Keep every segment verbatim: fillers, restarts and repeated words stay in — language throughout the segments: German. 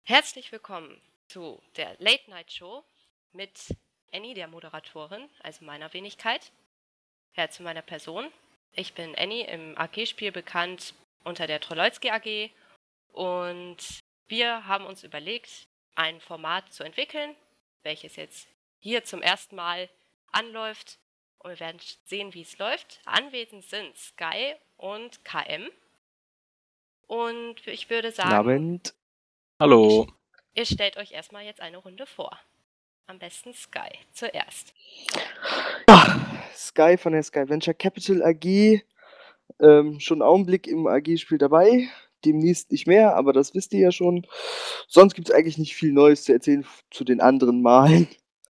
Herzlich willkommen zu der Late Night Show mit Annie, der Moderatorin, also meiner Wenigkeit. Ja, zu meiner Person. Ich bin Annie, im A G-Spiel bekannt unter der Trololski A G, und wir haben uns überlegt, ein Format zu entwickeln, welches jetzt hier zum ersten Mal anläuft, und wir werden sehen, wie es läuft. Anwesend sind Sky und K M, und ich würde sagen, Abend. Hallo. Ihr, ihr stellt euch erstmal jetzt eine Runde vor. Am besten Sky zuerst. Ja, Sky von der Sky Venture Capital A G. Ähm, schon einen Augenblick im A G-Spiel dabei. Demnächst nicht mehr, aber das wisst ihr ja schon. Sonst gibt es eigentlich nicht viel Neues zu erzählen zu den anderen Malen.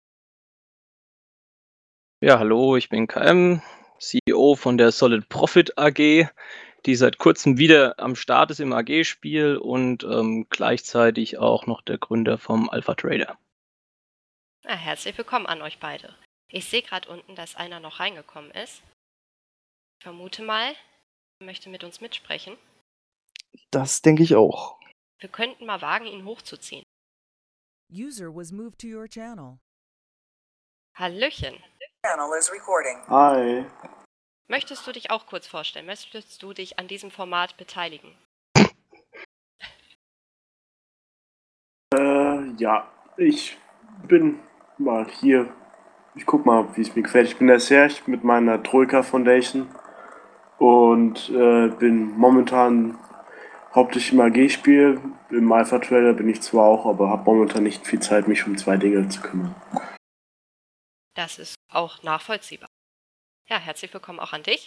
Ja, hallo, ich bin K M, C E O von der Solid Profit A G, die seit kurzem wieder am Start ist im A G-Spiel und ähm, gleichzeitig auch noch der Gründer vom Alpha Trader. Ja, herzlich willkommen an euch beide. Ich sehe gerade unten, dass einer noch reingekommen ist. Ich vermute mal, er möchte mit uns mitsprechen. Das denke ich auch. Wir könnten mal wagen, ihn hochzuziehen. User was moved to your channel. Hallöchen. Channel is recording. Hi. Möchtest du dich auch kurz vorstellen? Möchtest du dich an diesem Format beteiligen? Äh, ja, ich bin mal hier. Ich guck mal, wie es mir gefällt. Ich bin der Serge mit meiner Troika Foundation und äh, bin momentan hauptsächlich im A G-Spiel. Im Alpha Trader bin ich zwar auch, aber habe momentan nicht viel Zeit, mich um zwei Dinge zu kümmern. Das ist auch nachvollziehbar. Ja, herzlich willkommen auch an dich.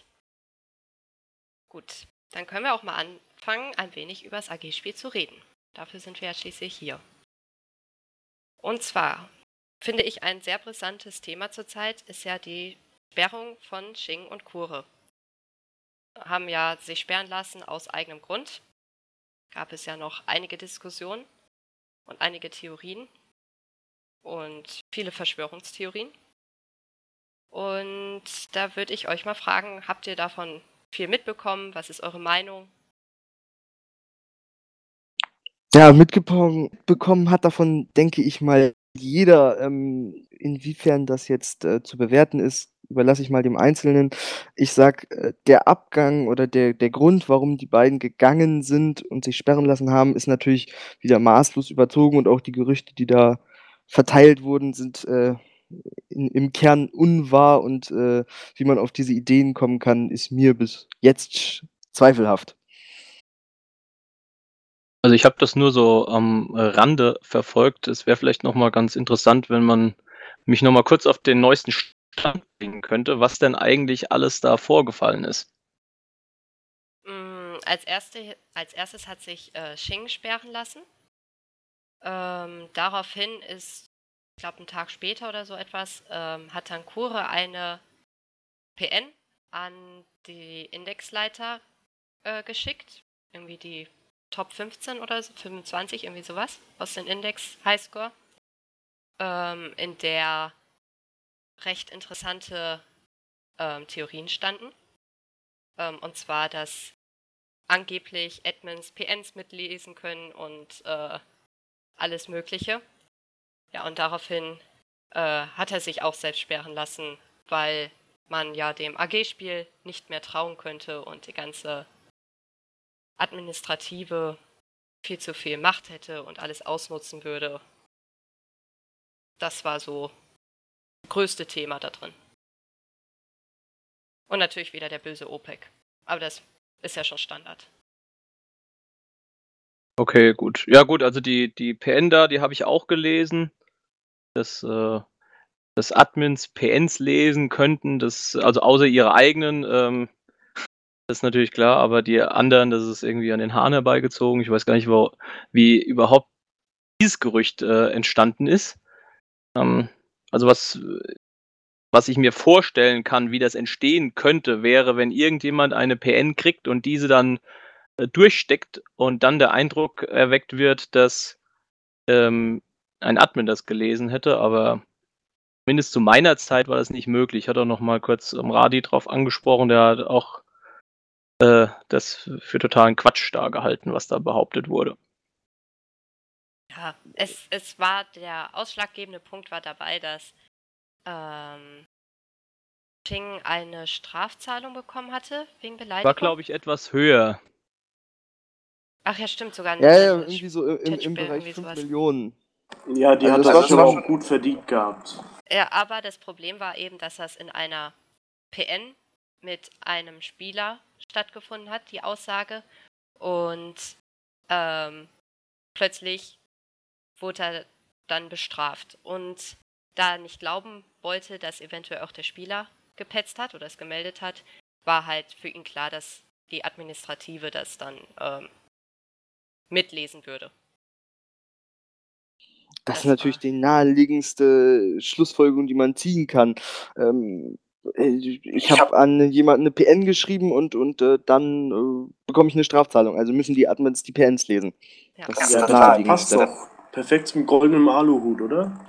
Gut, dann können wir auch mal anfangen, ein wenig über das A G-Spiel zu reden. Dafür sind wir ja schließlich hier. Und zwar finde ich ein sehr brisantes Thema zurzeit ist ja die Sperrung von Xing und Kure. Haben ja sich sperren lassen aus eigenem Grund. Gab es ja noch einige Diskussionen und einige Theorien und viele Verschwörungstheorien. Und da würde ich euch mal fragen, habt ihr davon viel mitbekommen? Was ist eure Meinung? Ja, mitbekommen bekommen hat davon, denke ich mal, jeder. Ähm, inwiefern das jetzt äh, zu bewerten ist, überlasse ich mal dem Einzelnen. Ich sag, äh, der Abgang oder der, der Grund, warum die beiden gegangen sind und sich sperren lassen haben, ist natürlich wieder maßlos überzogen, und auch die Gerüchte, die da verteilt wurden, sind äh, in, im Kern unwahr, und äh, wie man auf diese Ideen kommen kann, ist mir bis jetzt zweifelhaft. Also ich habe das nur so am Rande verfolgt. Es wäre vielleicht nochmal ganz interessant, wenn man mich nochmal kurz auf den neuesten Stand bringen könnte, was denn eigentlich alles da vorgefallen ist. Mm, als, erste, als erstes hat sich äh, Xing sperren lassen. Ähm, daraufhin ist, ich glaube einen Tag später oder so etwas, ähm, hat dann Kure eine P N an die Indexleiter äh, geschickt. Irgendwie die Top fünfzehn oder so, fünfundzwanzig, irgendwie sowas, aus dem Index Highscore, ähm, in der recht interessante ähm, Theorien standen. Ähm, und zwar, dass angeblich Admins P Ns mitlesen können und äh, alles Mögliche. Ja, und daraufhin äh, hat er sich auch selbst sperren lassen, weil man ja dem A G-Spiel nicht mehr trauen könnte und die ganze Administrative viel zu viel Macht hätte und alles ausnutzen würde. Das war so das größte Thema da drin. Und natürlich wieder der böse OPEC. Aber das ist ja schon Standard. Okay, gut. Ja gut, also die, die P N da, die habe ich auch gelesen. Dass, äh, dass Admins P Ns lesen könnten, das, also außer ihre eigenen, ähm, das ist natürlich klar, aber die anderen, das ist irgendwie an den Haaren herbeigezogen. Ich weiß gar nicht, wo, wie überhaupt dieses Gerücht äh, entstanden ist. Ähm, also was, was ich mir vorstellen kann, wie das entstehen könnte, wäre, wenn irgendjemand eine P N kriegt und diese dann äh, durchsteckt und dann der Eindruck erweckt wird, dass ähm, ein Admin das gelesen hätte, aber zumindest zu meiner Zeit war das nicht möglich. Ich hatte auch noch mal kurz am Radi drauf angesprochen, der hat auch äh, das für totalen Quatsch da gehalten, was da behauptet wurde. Ja, es, es war der ausschlaggebende Punkt war dabei, dass ähm, Ching eine Strafzahlung bekommen hatte wegen Beleidigung. War, glaube ich, etwas höher. Ach ja, stimmt, sogar Ja, ja, eine irgendwie so im, im, im Chatspiel, Bereich irgendwie fünf sowas. Millionen. Ja, die Also hat das das war schon schon- auch gut verdient gehabt. Ja, aber das Problem war eben, dass das in einer P N mit einem Spieler stattgefunden hat, die Aussage. Und ähm, plötzlich wurde er dann bestraft. Und da er nicht glauben wollte, dass eventuell auch der Spieler gepetzt hat oder es gemeldet hat, war halt für ihn klar, dass die Administrative das dann ähm, mitlesen würde. Das Das ist natürlich war- die naheliegendste Schlussfolgerung, die man ziehen kann. Ähm, äh, ich habe an jemanden eine P N geschrieben und, und äh, dann äh, bekomme ich eine Strafzahlung. Also müssen die Admins die P Ns lesen. Ja. Das ist Ja, das das passt naheliegendste. doch perfekt zum goldenen Aluhut, oder?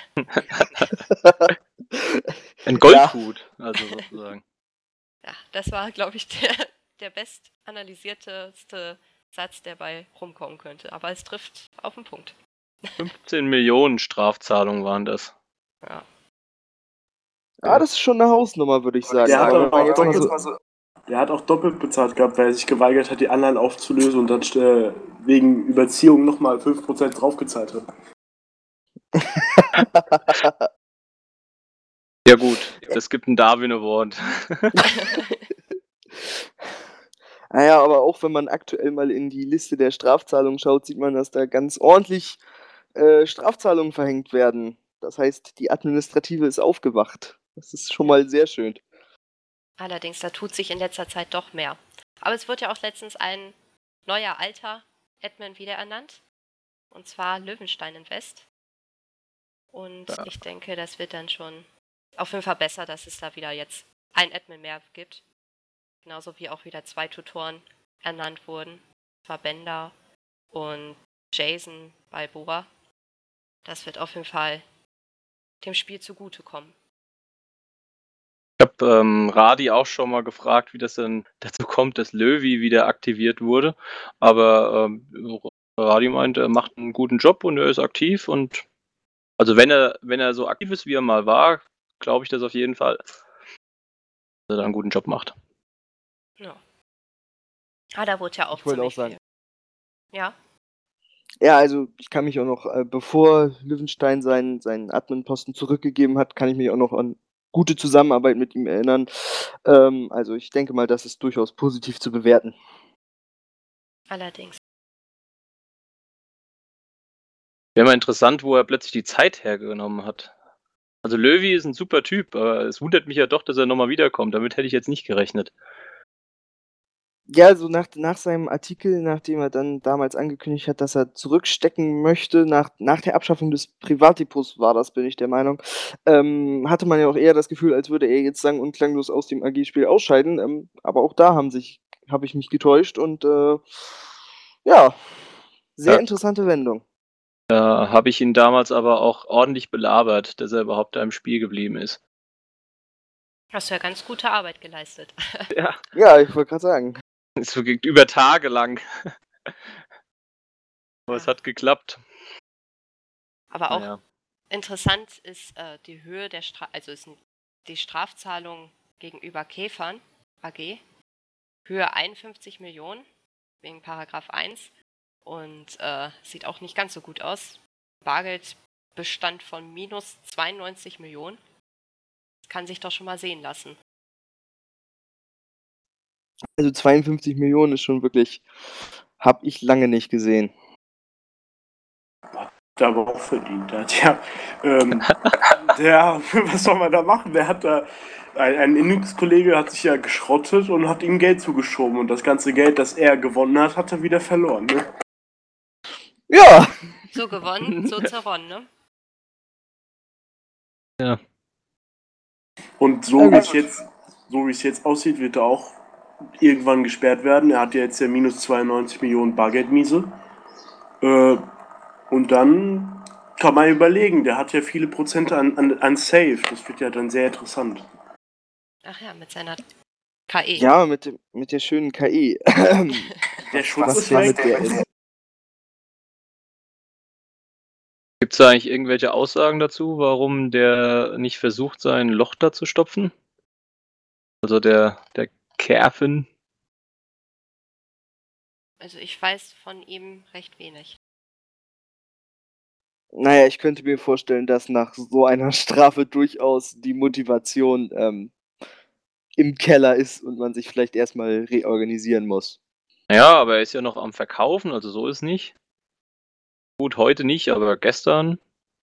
Ein Goldhut, also sozusagen. Ja, das war, glaube ich, der, der best analysierteste Satz, der bei rumkommen könnte. Aber es trifft auf den Punkt. fünfzehn Millionen Strafzahlungen waren das. Ja. Ja, das ist schon eine Hausnummer, würde ich sagen. Der hat, Aber wenn auch man jetzt mal doppelt, so, der hat auch doppelt bezahlt gehabt, weil er sich geweigert hat, die anderen aufzulösen und dann äh, wegen Überziehung nochmal fünf Prozent draufgezahlt hat. Ja gut, es gibt einen Darwin Award. Naja, aber auch wenn man aktuell mal in die Liste der Strafzahlungen schaut, sieht man, dass da ganz ordentlich äh, Strafzahlungen verhängt werden. Das heißt, die Administrative ist aufgewacht. Das ist schon mal sehr schön. Allerdings, da tut sich in letzter Zeit doch mehr. Aber es wird ja auch letztens ein neuer alter Admin wieder ernannt. Und zwar Löwenstein Invest. Und Ja. ich denke, das wird dann schon auf jeden Fall besser, dass es da wieder jetzt ein Admin mehr gibt. Genauso wie auch wieder zwei Tutoren ernannt wurden. Verbänder und Jason Balboa. Das wird auf jeden Fall dem Spiel zugutekommen. Ich habe ähm, Radi auch schon mal gefragt, wie das denn dazu kommt, dass Löwy wieder aktiviert wurde. Aber ähm, Radi meint, er macht einen guten Job und er ist aktiv. Und also wenn er, wenn er so aktiv ist, wie er mal war, glaube ich das auf jeden Fall, dass er da einen guten Job macht. Ja. Ah, da wurde ja auch Ich wollte ziemlich auch sagen. viel. Ja. Ja, also ich kann mich auch noch, äh, bevor Löwenstein seinen, seinen Admin-Posten zurückgegeben hat, kann ich mich auch noch an gute Zusammenarbeit mit ihm erinnern. Ähm, also ich denke mal, das ist durchaus positiv zu bewerten. Allerdings. Wäre mal interessant, wo er plötzlich die Zeit hergenommen hat. Also Löwy ist ein super Typ, aber es wundert mich ja doch, dass er nochmal wiederkommt. Damit hätte ich jetzt nicht gerechnet. Ja, so nach, nach seinem Artikel, nachdem er dann damals angekündigt hat, dass er zurückstecken möchte, nach, nach der Abschaffung des Privatdepots war das, bin ich der Meinung, ähm, hatte man ja auch eher das Gefühl, als würde er jetzt sang- und klanglos aus dem A G-Spiel ausscheiden. Ähm, aber auch da haben sich, habe ich mich getäuscht und äh, ja, sehr Ja. interessante Wendung. Da habe ich ihn damals aber auch ordentlich belabert, dass er überhaupt da im Spiel geblieben ist. Hast du ja ganz gute Arbeit geleistet. Ja, Ja, ich wollte gerade sagen. so ge- über Tage lang. Aber es Ja. hat geklappt. Aber auch Naja. interessant ist äh, die Höhe der Stra also ist die Strafzahlung gegenüber Käfern A G. Höhe einundfünfzig Millionen wegen Paragraph eins und äh, sieht auch nicht ganz so gut aus. Bargeldbestand von minus zweiundneunzig Millionen. Das kann sich doch schon mal sehen lassen. Also zweiundfünfzig Millionen ist schon wirklich, habe ich lange nicht gesehen. Der aber auch verdient hat, ja. Ähm, der, was soll man da machen? Der hat da, ein, ein Innungskollege hat sich ja geschrottet und hat ihm Geld zugeschoben und das ganze Geld, das er gewonnen hat, hat er wieder verloren, ne? Ja, So gewonnen, so zerronnen, ne? Ja. Und so Ja, wie es gut. jetzt, so wie es jetzt aussieht, wird er auch irgendwann gesperrt werden. Er hat ja jetzt ja minus zweiundneunzig Millionen Bargeldmiese. Äh, und dann kann man überlegen, der hat ja viele Prozente an, an, an Safe. Das wird ja dann sehr interessant. Ach ja, mit seiner K E. ja, mit, dem, mit der schönen K I. Der Schutz Was ist der weg. mit der ist. Gibt es da eigentlich irgendwelche Aussagen dazu, warum der nicht versucht, sein Loch da zu stopfen? Also der, der Kerfen. Also ich weiß von ihm recht wenig. Naja, ich könnte mir vorstellen, dass nach so einer Strafe durchaus die Motivation ähm, im Keller ist und man sich vielleicht erstmal reorganisieren muss. Ja, aber er ist ja noch am Verkaufen, also so ist nicht. Gut, heute nicht, aber gestern.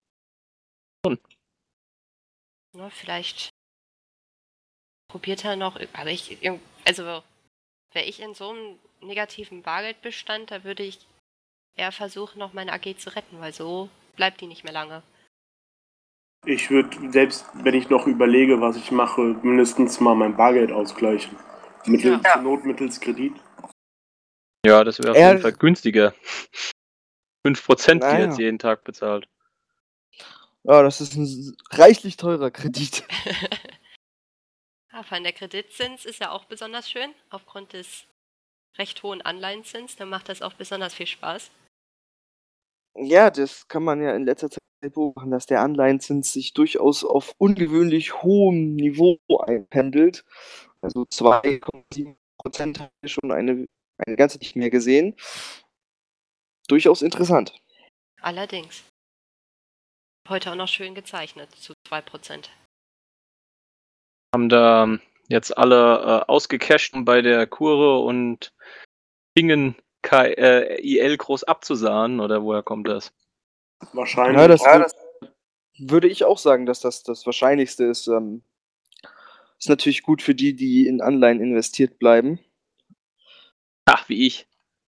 Ne, vielleicht probiert er noch, aber ich, also wäre ich in so einem negativen Bargeldbestand, da würde ich eher versuchen, noch meine A G zu retten, weil so bleibt die nicht mehr lange. Ich würde, selbst wenn ich noch überlege, was ich mache, mindestens mal mein Bargeld ausgleichen. Mittel, Ja. Zur Not mittels Kredit. Ja, das wäre auf Er- jeden Fall günstiger. fünf Prozent, die er Naja. jetzt jeden Tag bezahlt. Ja, das ist ein s- reichlich teurer Kredit. Ja, vor allem der Kreditzins ist ja auch besonders schön, aufgrund des recht hohen Anleihenzins, dann macht das auch besonders viel Spaß. Ja, das kann man ja in letzter Zeit beobachten, dass der Anleihenzins sich durchaus auf ungewöhnlich hohem Niveau einpendelt. Also zwei Komma sieben Prozent habe ich schon eine, eine ganze nicht mehr gesehen. Durchaus interessant. Allerdings. Heute auch noch schön gezeichnet, zu zwei Prozent. Haben da jetzt alle äh, ausgecasht, um bei der Kurre und Dingen K äh, I L groß abzusahnen, oder woher kommt das? Wahrscheinlich. Ja, das, wür- würde ich auch sagen, dass das das Wahrscheinlichste ist. Ähm, ist natürlich gut für die, die in Anleihen investiert bleiben. Ach, wie ich.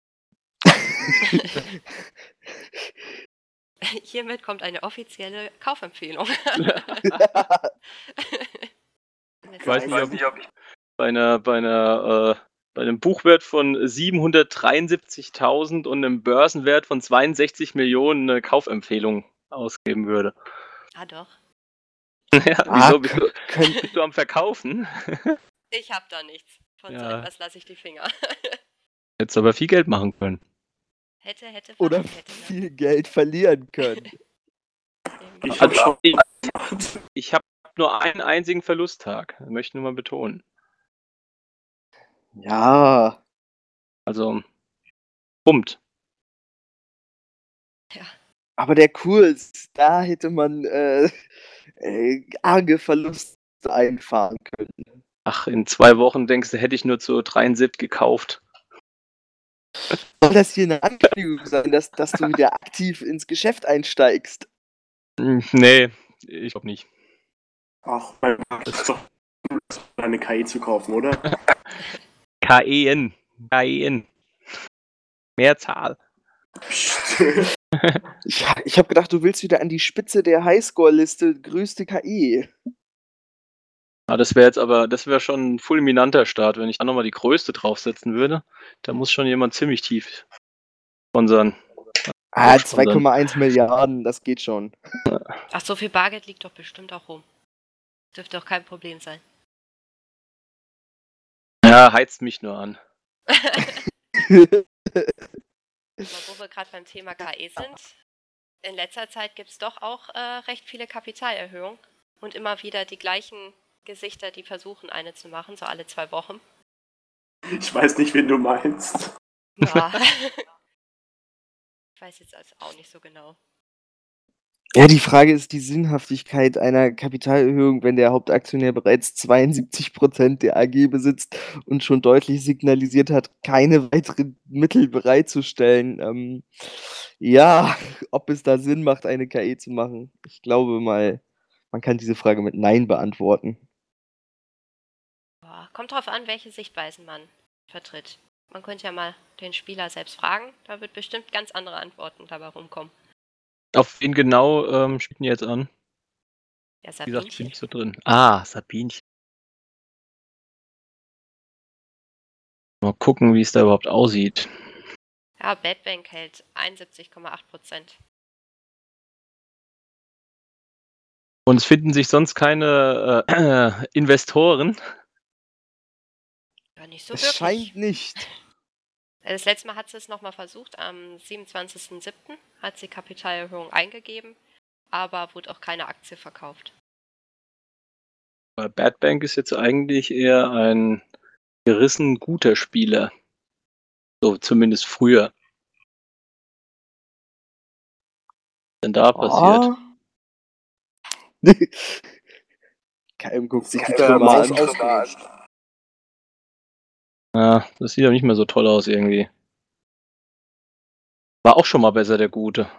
Hiermit kommt eine offizielle Kaufempfehlung. Ich weiß nicht, ob ich bei einer, bei einer, äh, bei einem Buchwert von siebenhundertdreiundsiebzigtausend und einem Börsenwert von zweiundsechzig Millionen eine Kaufempfehlung ausgeben würde. Ah doch. Ja, Ah, wieso? Bist du, könnt- bist du am Verkaufen? Ich hab da nichts. Von so Ja. etwas lasse ich die Finger. Hättest aber viel Geld machen können. hätte, hätte, Oder Fahrradkette, ne? viel Geld verlieren können. Eben. Ich hab Also, schon. ich, ich habe nur einen einzigen Verlusttag. Das möchte ich nur mal betonen. Ja, Also, pumpt. aber der Kurs, da hätte man äh, äh, arge Verluste einfahren können. Ach, in zwei Wochen denkst du, hätte ich nur zu dreiundsiebzig gekauft. Soll das hier eine Ankündigung sein, dass, dass du wieder aktiv ins Geschäft einsteigst? Hm, Nee, ich glaube nicht. Ach, mein Gott, das ist doch eine K I zu kaufen, oder? K E N. K E N. Mehrzahl. Psst. Ich, ich habe gedacht, du willst wieder an die Spitze der Highscore-Liste größte K I. Ah, das wäre jetzt aber, das wäre schon ein fulminanter Start, wenn ich da nochmal die größte draufsetzen würde. Da muss schon jemand ziemlich tief sponsern. Ah, Sponsern. zwei Komma eins Milliarden, das geht schon. Ach, so viel Bargeld liegt doch bestimmt auch rum. Dürfte doch kein Problem sein. Ja, heizt mich nur an. Aber wo wir gerade beim Thema K I sind, in letzter Zeit gibt es doch auch äh, recht viele Kapitalerhöhungen und immer wieder die gleichen Gesichter, die versuchen, eine zu machen, so alle zwei Wochen. Ich weiß nicht, wen du meinst. Ja. Ich weiß jetzt also auch nicht so genau. Ja, die Frage ist die Sinnhaftigkeit einer Kapitalerhöhung, wenn der Hauptaktionär bereits zweiundsiebzig Prozent der A G besitzt und schon deutlich signalisiert hat, keine weiteren Mittel bereitzustellen. Ähm, ja, ob es da Sinn macht, eine K I zu machen. Ich glaube mal, man kann diese Frage mit Nein beantworten. Boah, kommt drauf an, welche Sichtweisen man vertritt. Man könnte ja mal den Spieler selbst fragen, da wird bestimmt ganz andere Antworten dabei rumkommen. Auf wen genau ähm, spielt ihr jetzt an? Ja, Wie gesagt, ich bin Sabinchen. nicht so drin. Ah, Sabinchen. Mal gucken, wie es da überhaupt aussieht. Ja, Bad Bank hält einundsiebzig Komma acht Prozent. Und es finden sich sonst keine äh, Investoren. Ja, nicht so Es wirklich. scheint nicht. Das letzte Mal hat sie es nochmal versucht, am siebenundzwanzigsten siebten hat sie Kapitalerhöhung eingegeben, aber wurde auch keine Aktie verkauft. Aber Bad Bank ist jetzt eigentlich eher ein gerissen guter Spieler. So zumindest früher. Was denn da passiert? K M guckt sich die Der Trümmer Maus an. ausgerutscht. Ja, das sieht ja nicht mehr so toll aus irgendwie. War auch schon mal besser, der Gute.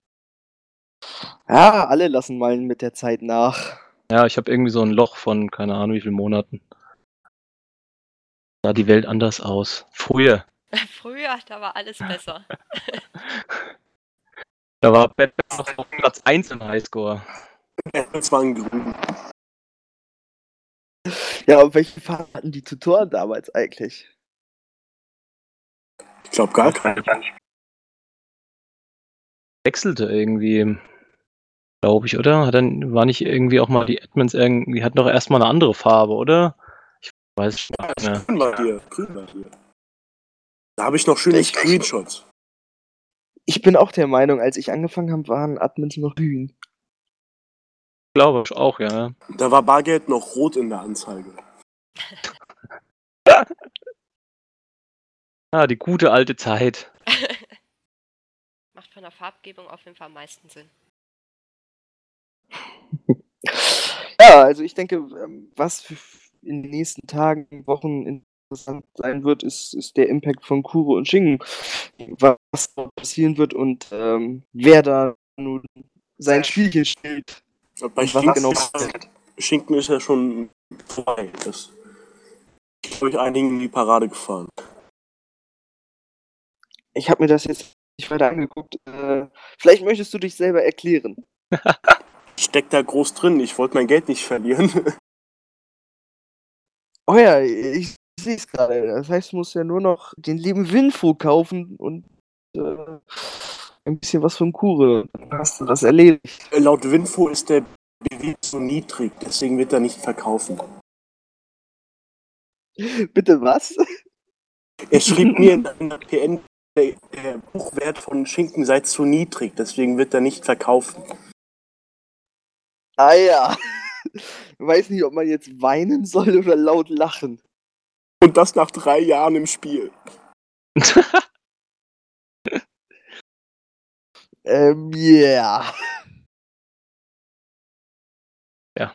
Ja, alle lassen mal mit der Zeit nach. Ja, ich habe irgendwie so ein Loch von keine Ahnung wie vielen Monaten. Sah die Welt anders aus. Früher. Früher, da war alles besser. Da war Bad Bank noch auf Platz eins im Highscore. Das waren grün. Ja, und welche Farben hatten die Tutoren damals eigentlich? Ich glaube gar keine. Wechselte irgendwie, glaube ich, oder? Hat dann war nicht irgendwie auch mal die Admins irgendwie, hatten doch erstmal eine andere Farbe, oder? Ich weiß es nicht mehr. Grün war hier. Grün war hier. Da habe ich noch schöne Ich- Screenshots. Ich bin auch der Meinung, als ich angefangen habe, waren Admins noch grün. Glaube ich auch, ja. Da war Bargeld noch rot in der Anzeige. Ah, die gute alte Zeit. Macht von der Farbgebung auf jeden Fall am meisten Sinn. Ja, also ich denke, ähm, was für- in den nächsten Tagen, Wochen interessant sein wird, ist, ist der Impact von Kuro und Shingen. Was da passieren wird und ähm, wer da nun sein Spielchen spielt. Und bei Und was Schinken, genau Schinken ist ja schon vorbei. Das ist, glaube ich, einigen in die Parade gefahren. Ich habe mir das jetzt nicht weiter angeguckt. Äh, vielleicht möchtest du dich selber erklären. Ich steck da groß drin. Ich wollte mein Geld nicht verlieren. Oh ja, ich sehe es gerade. Das heißt, du musst ja nur noch den lieben Winfo kaufen und äh, ein bisschen was von Kure. Dann hast du das erledigt. Laut Winfo ist der B W so niedrig, deswegen wird er nicht verkaufen. Bitte was? Er schrieb mir in einer P N, der, der Buchwert von Schinken sei zu niedrig, deswegen wird er nicht verkaufen. Ah ja. Ich weiß nicht, ob man jetzt weinen soll oder laut lachen. Und das nach drei Jahren im Spiel. Ähm, yeah. Ja.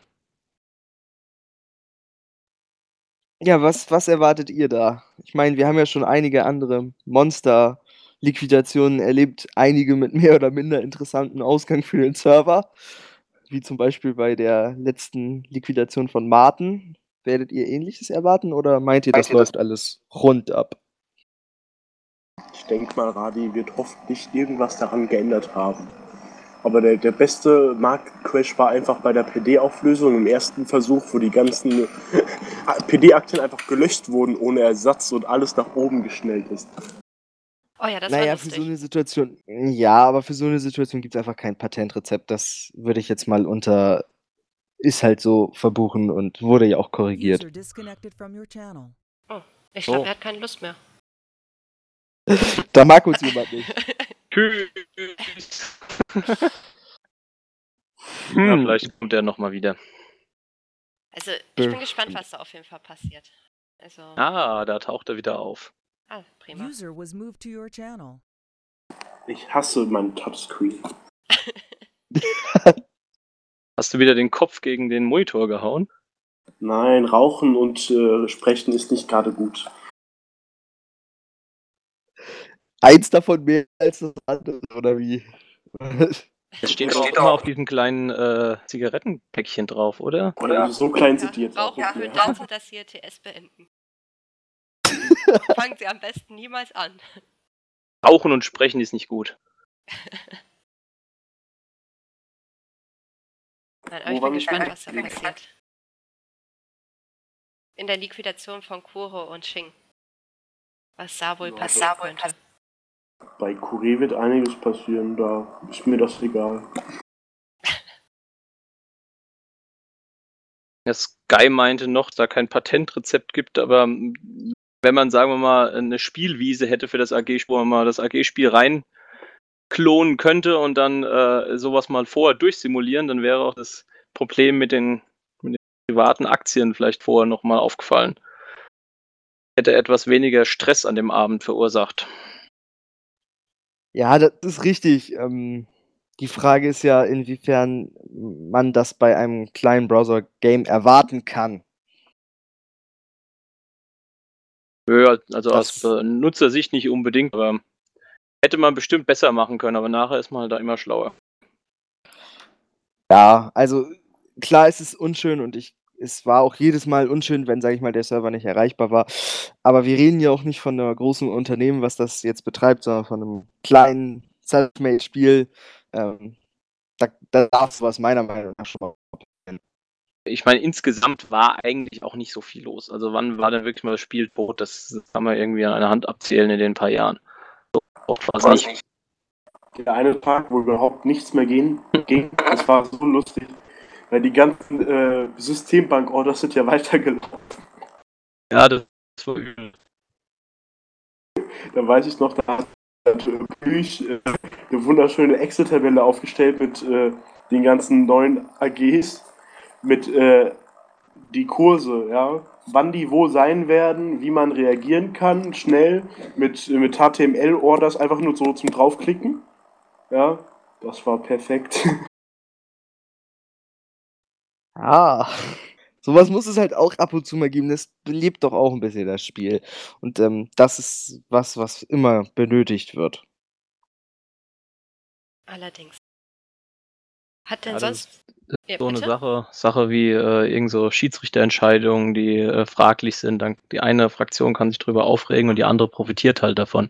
Ja, was, was erwartet ihr da? Ich meine, wir haben ja schon einige andere Monster-Liquidationen erlebt, einige mit mehr oder minder interessanten Ausgang für den Server, wie zum Beispiel bei der letzten Liquidation von Martin. Werdet ihr Ähnliches erwarten oder meint ihr, das läuft alles rund ab? Ich denke mal, Radi wird hoffentlich irgendwas daran geändert haben. Aber der, der beste Marktcrash war einfach bei der P D-Auflösung im ersten Versuch, wo die ganzen P D-Aktien einfach gelöscht wurden ohne Ersatz und alles nach oben geschnellt ist. Oh ja, das Naja, war für lustig. so eine Situation, ja, aber für so eine Situation gibt es einfach kein Patentrezept. Das würde ich jetzt mal unter, ist halt so verbuchen und wurde ja auch korrigiert. User disconnected from your channel. Ich glaube, Oh. er hat keine Lust mehr. Da mag uns jemand nicht. Tschüss. Ja, Hm. vielleicht kommt er nochmal wieder. Also, ich bin Bestimmt. gespannt, was da auf jeden Fall passiert. Also, Ah, da taucht er wieder auf. ah, prima. User was moved to your channel. Ich hasse meinen Touchscreen. Hast du wieder den Kopf gegen den Monitor gehauen? Nein, Rauchen und äh, Sprechen ist nicht gerade gut. Eins davon mehr als das andere, oder wie? Das steht auch immer auf diesen kleinen äh, Zigarettenpäckchen drauf, oder? Oder so klein sind die jetzt auch Rauchen nicht führt mehr. dazu, dass Sie Ihr T S beenden. Fangen Sie am besten niemals an. Rauchen und sprechen ist nicht gut. Nein, aber ich Woran bin ich gespannt, bin- was da passiert. In der Liquidation von Kuro und Shing. Was da wohl Ja, passieren könnte. Bei Kure wird einiges passieren, da ist mir das egal. Der Sky meinte noch, da kein Patentrezept gibt, aber wenn man, sagen wir mal, eine Spielwiese hätte für das A G-Spiel, wo man mal das A G-Spiel rein klonen könnte und dann äh, sowas mal vorher durchsimulieren, dann wäre auch das Problem mit den, mit den privaten Aktien vielleicht vorher nochmal aufgefallen. Hätte etwas weniger Stress an dem Abend verursacht. Ja, das ist richtig. Ähm, die Frage ist ja, inwiefern man das bei einem kleinen Browser-Game erwarten kann. Ja, also Das- aus äh, Nutzersicht nicht unbedingt, aber hätte man bestimmt besser machen können, aber nachher ist man halt da immer schlauer. Ja, also klar ist es unschön und ich, es war auch jedes Mal unschön, wenn, sage ich mal, der Server nicht erreichbar war. Aber wir reden ja auch nicht von einem großen Unternehmen, was das jetzt betreibt, sondern von einem kleinen Selfmade-Spiel. Ähm, da, da darf sowas meiner Meinung nach schon mal. Ich meine, insgesamt war eigentlich auch nicht so viel los. Also wann war denn wirklich mal das Spiel tot? Das, das kann man irgendwie an einer Hand abzählen in den paar Jahren. So oft war es nicht. Der eine Tag, wo überhaupt nichts mehr ging, ging das war so lustig, weil die ganzen äh, Systembank-Orders sind ja weitergelaufen. Ja, das war übel. Da weiß ich noch, da hat Plüch äh, eine wunderschöne Excel-Tabelle aufgestellt mit äh, den ganzen neuen A Gs, mit äh, die Kurse, ja, wann die wo sein werden, wie man reagieren kann, schnell, mit, mit H T M L-Orders einfach nur so zum Draufklicken. Ja, das war perfekt. Ah, sowas muss es halt auch ab und zu mal geben. Das belebt doch auch ein bisschen das Spiel. Und ähm, das ist was, was immer benötigt wird. Allerdings. Hat denn Ja, das sonst. ist Ja, so eine bitte? Sache, Sache wie äh, irgend so Schiedsrichterentscheidungen, die äh, fraglich sind. Dann, die eine Fraktion kann sich drüber aufregen und die andere profitiert halt davon.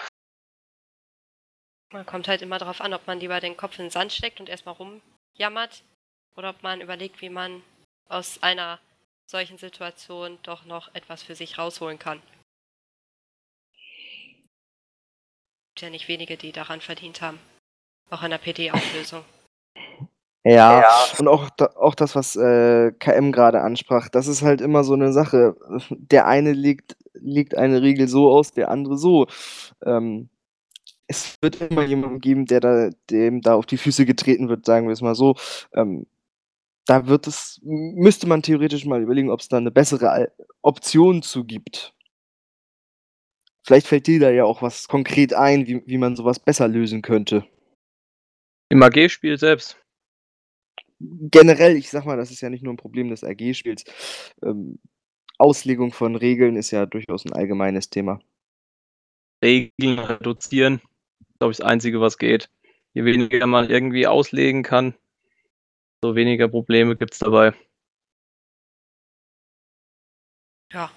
Man kommt halt immer darauf an, ob man lieber den Kopf in den Sand steckt und erstmal rumjammert oder ob man überlegt, wie man aus einer solchen Situation doch noch etwas für sich rausholen kann. Es gibt ja nicht wenige, die daran verdient haben. Auch an der P D-Auflösung. Ja, und auch, da, auch das, was äh, K M gerade ansprach, das ist halt immer so eine Sache. Der eine legt, legt eine Regel so aus, der andere so. Ähm, es wird immer jemanden geben, der da, dem da auf die Füße getreten wird, sagen wir es mal so. Ähm, da wird es, müsste man theoretisch mal überlegen, ob es da eine bessere Al- Option zu gibt. Vielleicht fällt dir da ja auch was konkret ein, wie, wie man sowas besser lösen könnte. Im A G-Spiel selbst. Generell, ich sag mal, das ist ja nicht nur ein Problem des A G-Spiels. Ähm, Auslegung von Regeln ist ja durchaus ein allgemeines Thema. Regeln reduzieren, glaube ich, das Einzige, was geht. Je weniger man irgendwie auslegen kann, so weniger Probleme gibt es dabei. Ja.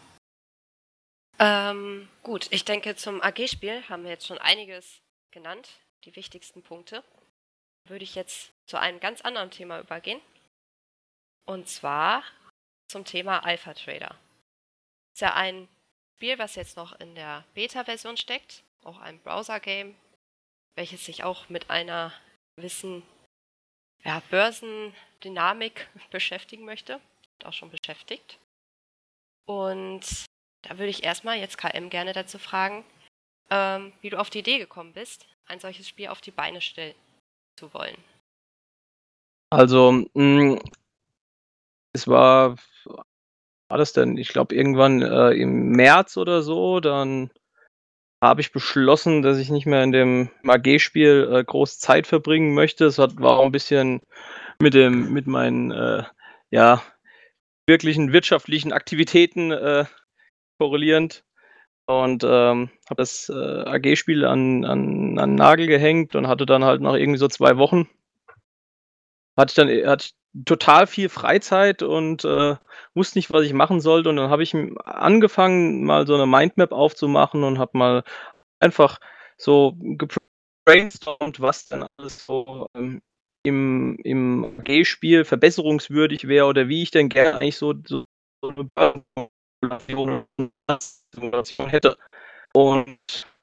Ähm, gut, ich denke, zum A G-Spiel haben wir jetzt schon einiges genannt, die wichtigsten Punkte. Würde ich jetzt zu einem ganz anderen Thema übergehen. Und zwar zum Thema Alpha Trader. Ist ja ein Spiel, was jetzt noch in der Beta-Version steckt, auch ein Browser-Game, welches sich auch mit einer gewissen ja, Börsendynamik beschäftigen möchte und auch schon beschäftigt. Und da würde ich erstmal jetzt K M gerne dazu fragen, ähm, wie du auf die Idee gekommen bist, ein solches Spiel auf die Beine stellen zu wollen. Also, mh, es war, war das denn, ich glaube, irgendwann äh, im März oder so, dann habe ich beschlossen, dass ich nicht mehr in dem A G-Spiel äh, groß Zeit verbringen möchte. Es hat, war auch ein bisschen mit dem, mit meinen, äh, ja, wirklichen wirtschaftlichen Aktivitäten äh, korrelierend. Und ähm, habe das äh, A G-Spiel an, an, an den Nagel gehängt und hatte dann halt noch irgendwie so zwei Wochen. Hatte ich dann hatte ich total viel Freizeit und äh, wusste nicht, was ich machen sollte. Und dann habe ich angefangen, mal so eine Mindmap aufzumachen und habe mal einfach so gebrainstormt, was dann alles so ähm, im, im A G-Spiel verbesserungswürdig wäre oder wie ich denn gerne eigentlich so, so, so eine Simulation hätte. Und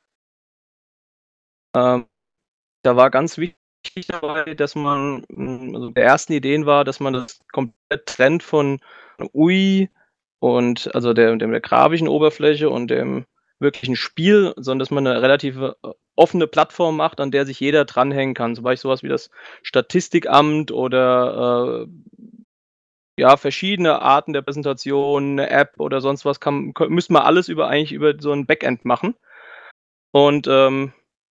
ähm, da war ganz wichtig dabei, dass man, also der ersten Ideen war, dass man das komplett trennt von U I und also der, der, der grafischen Oberfläche und dem wirklichen Spiel, sondern dass man eine relativ äh, offene Plattform macht, an der sich jeder dranhängen kann. Zum Beispiel sowas wie das Statistikamt oder äh, ja, verschiedene Arten der Präsentation, eine App oder sonst was, kann, müsste man alles über eigentlich über so ein Backend machen. Und ähm,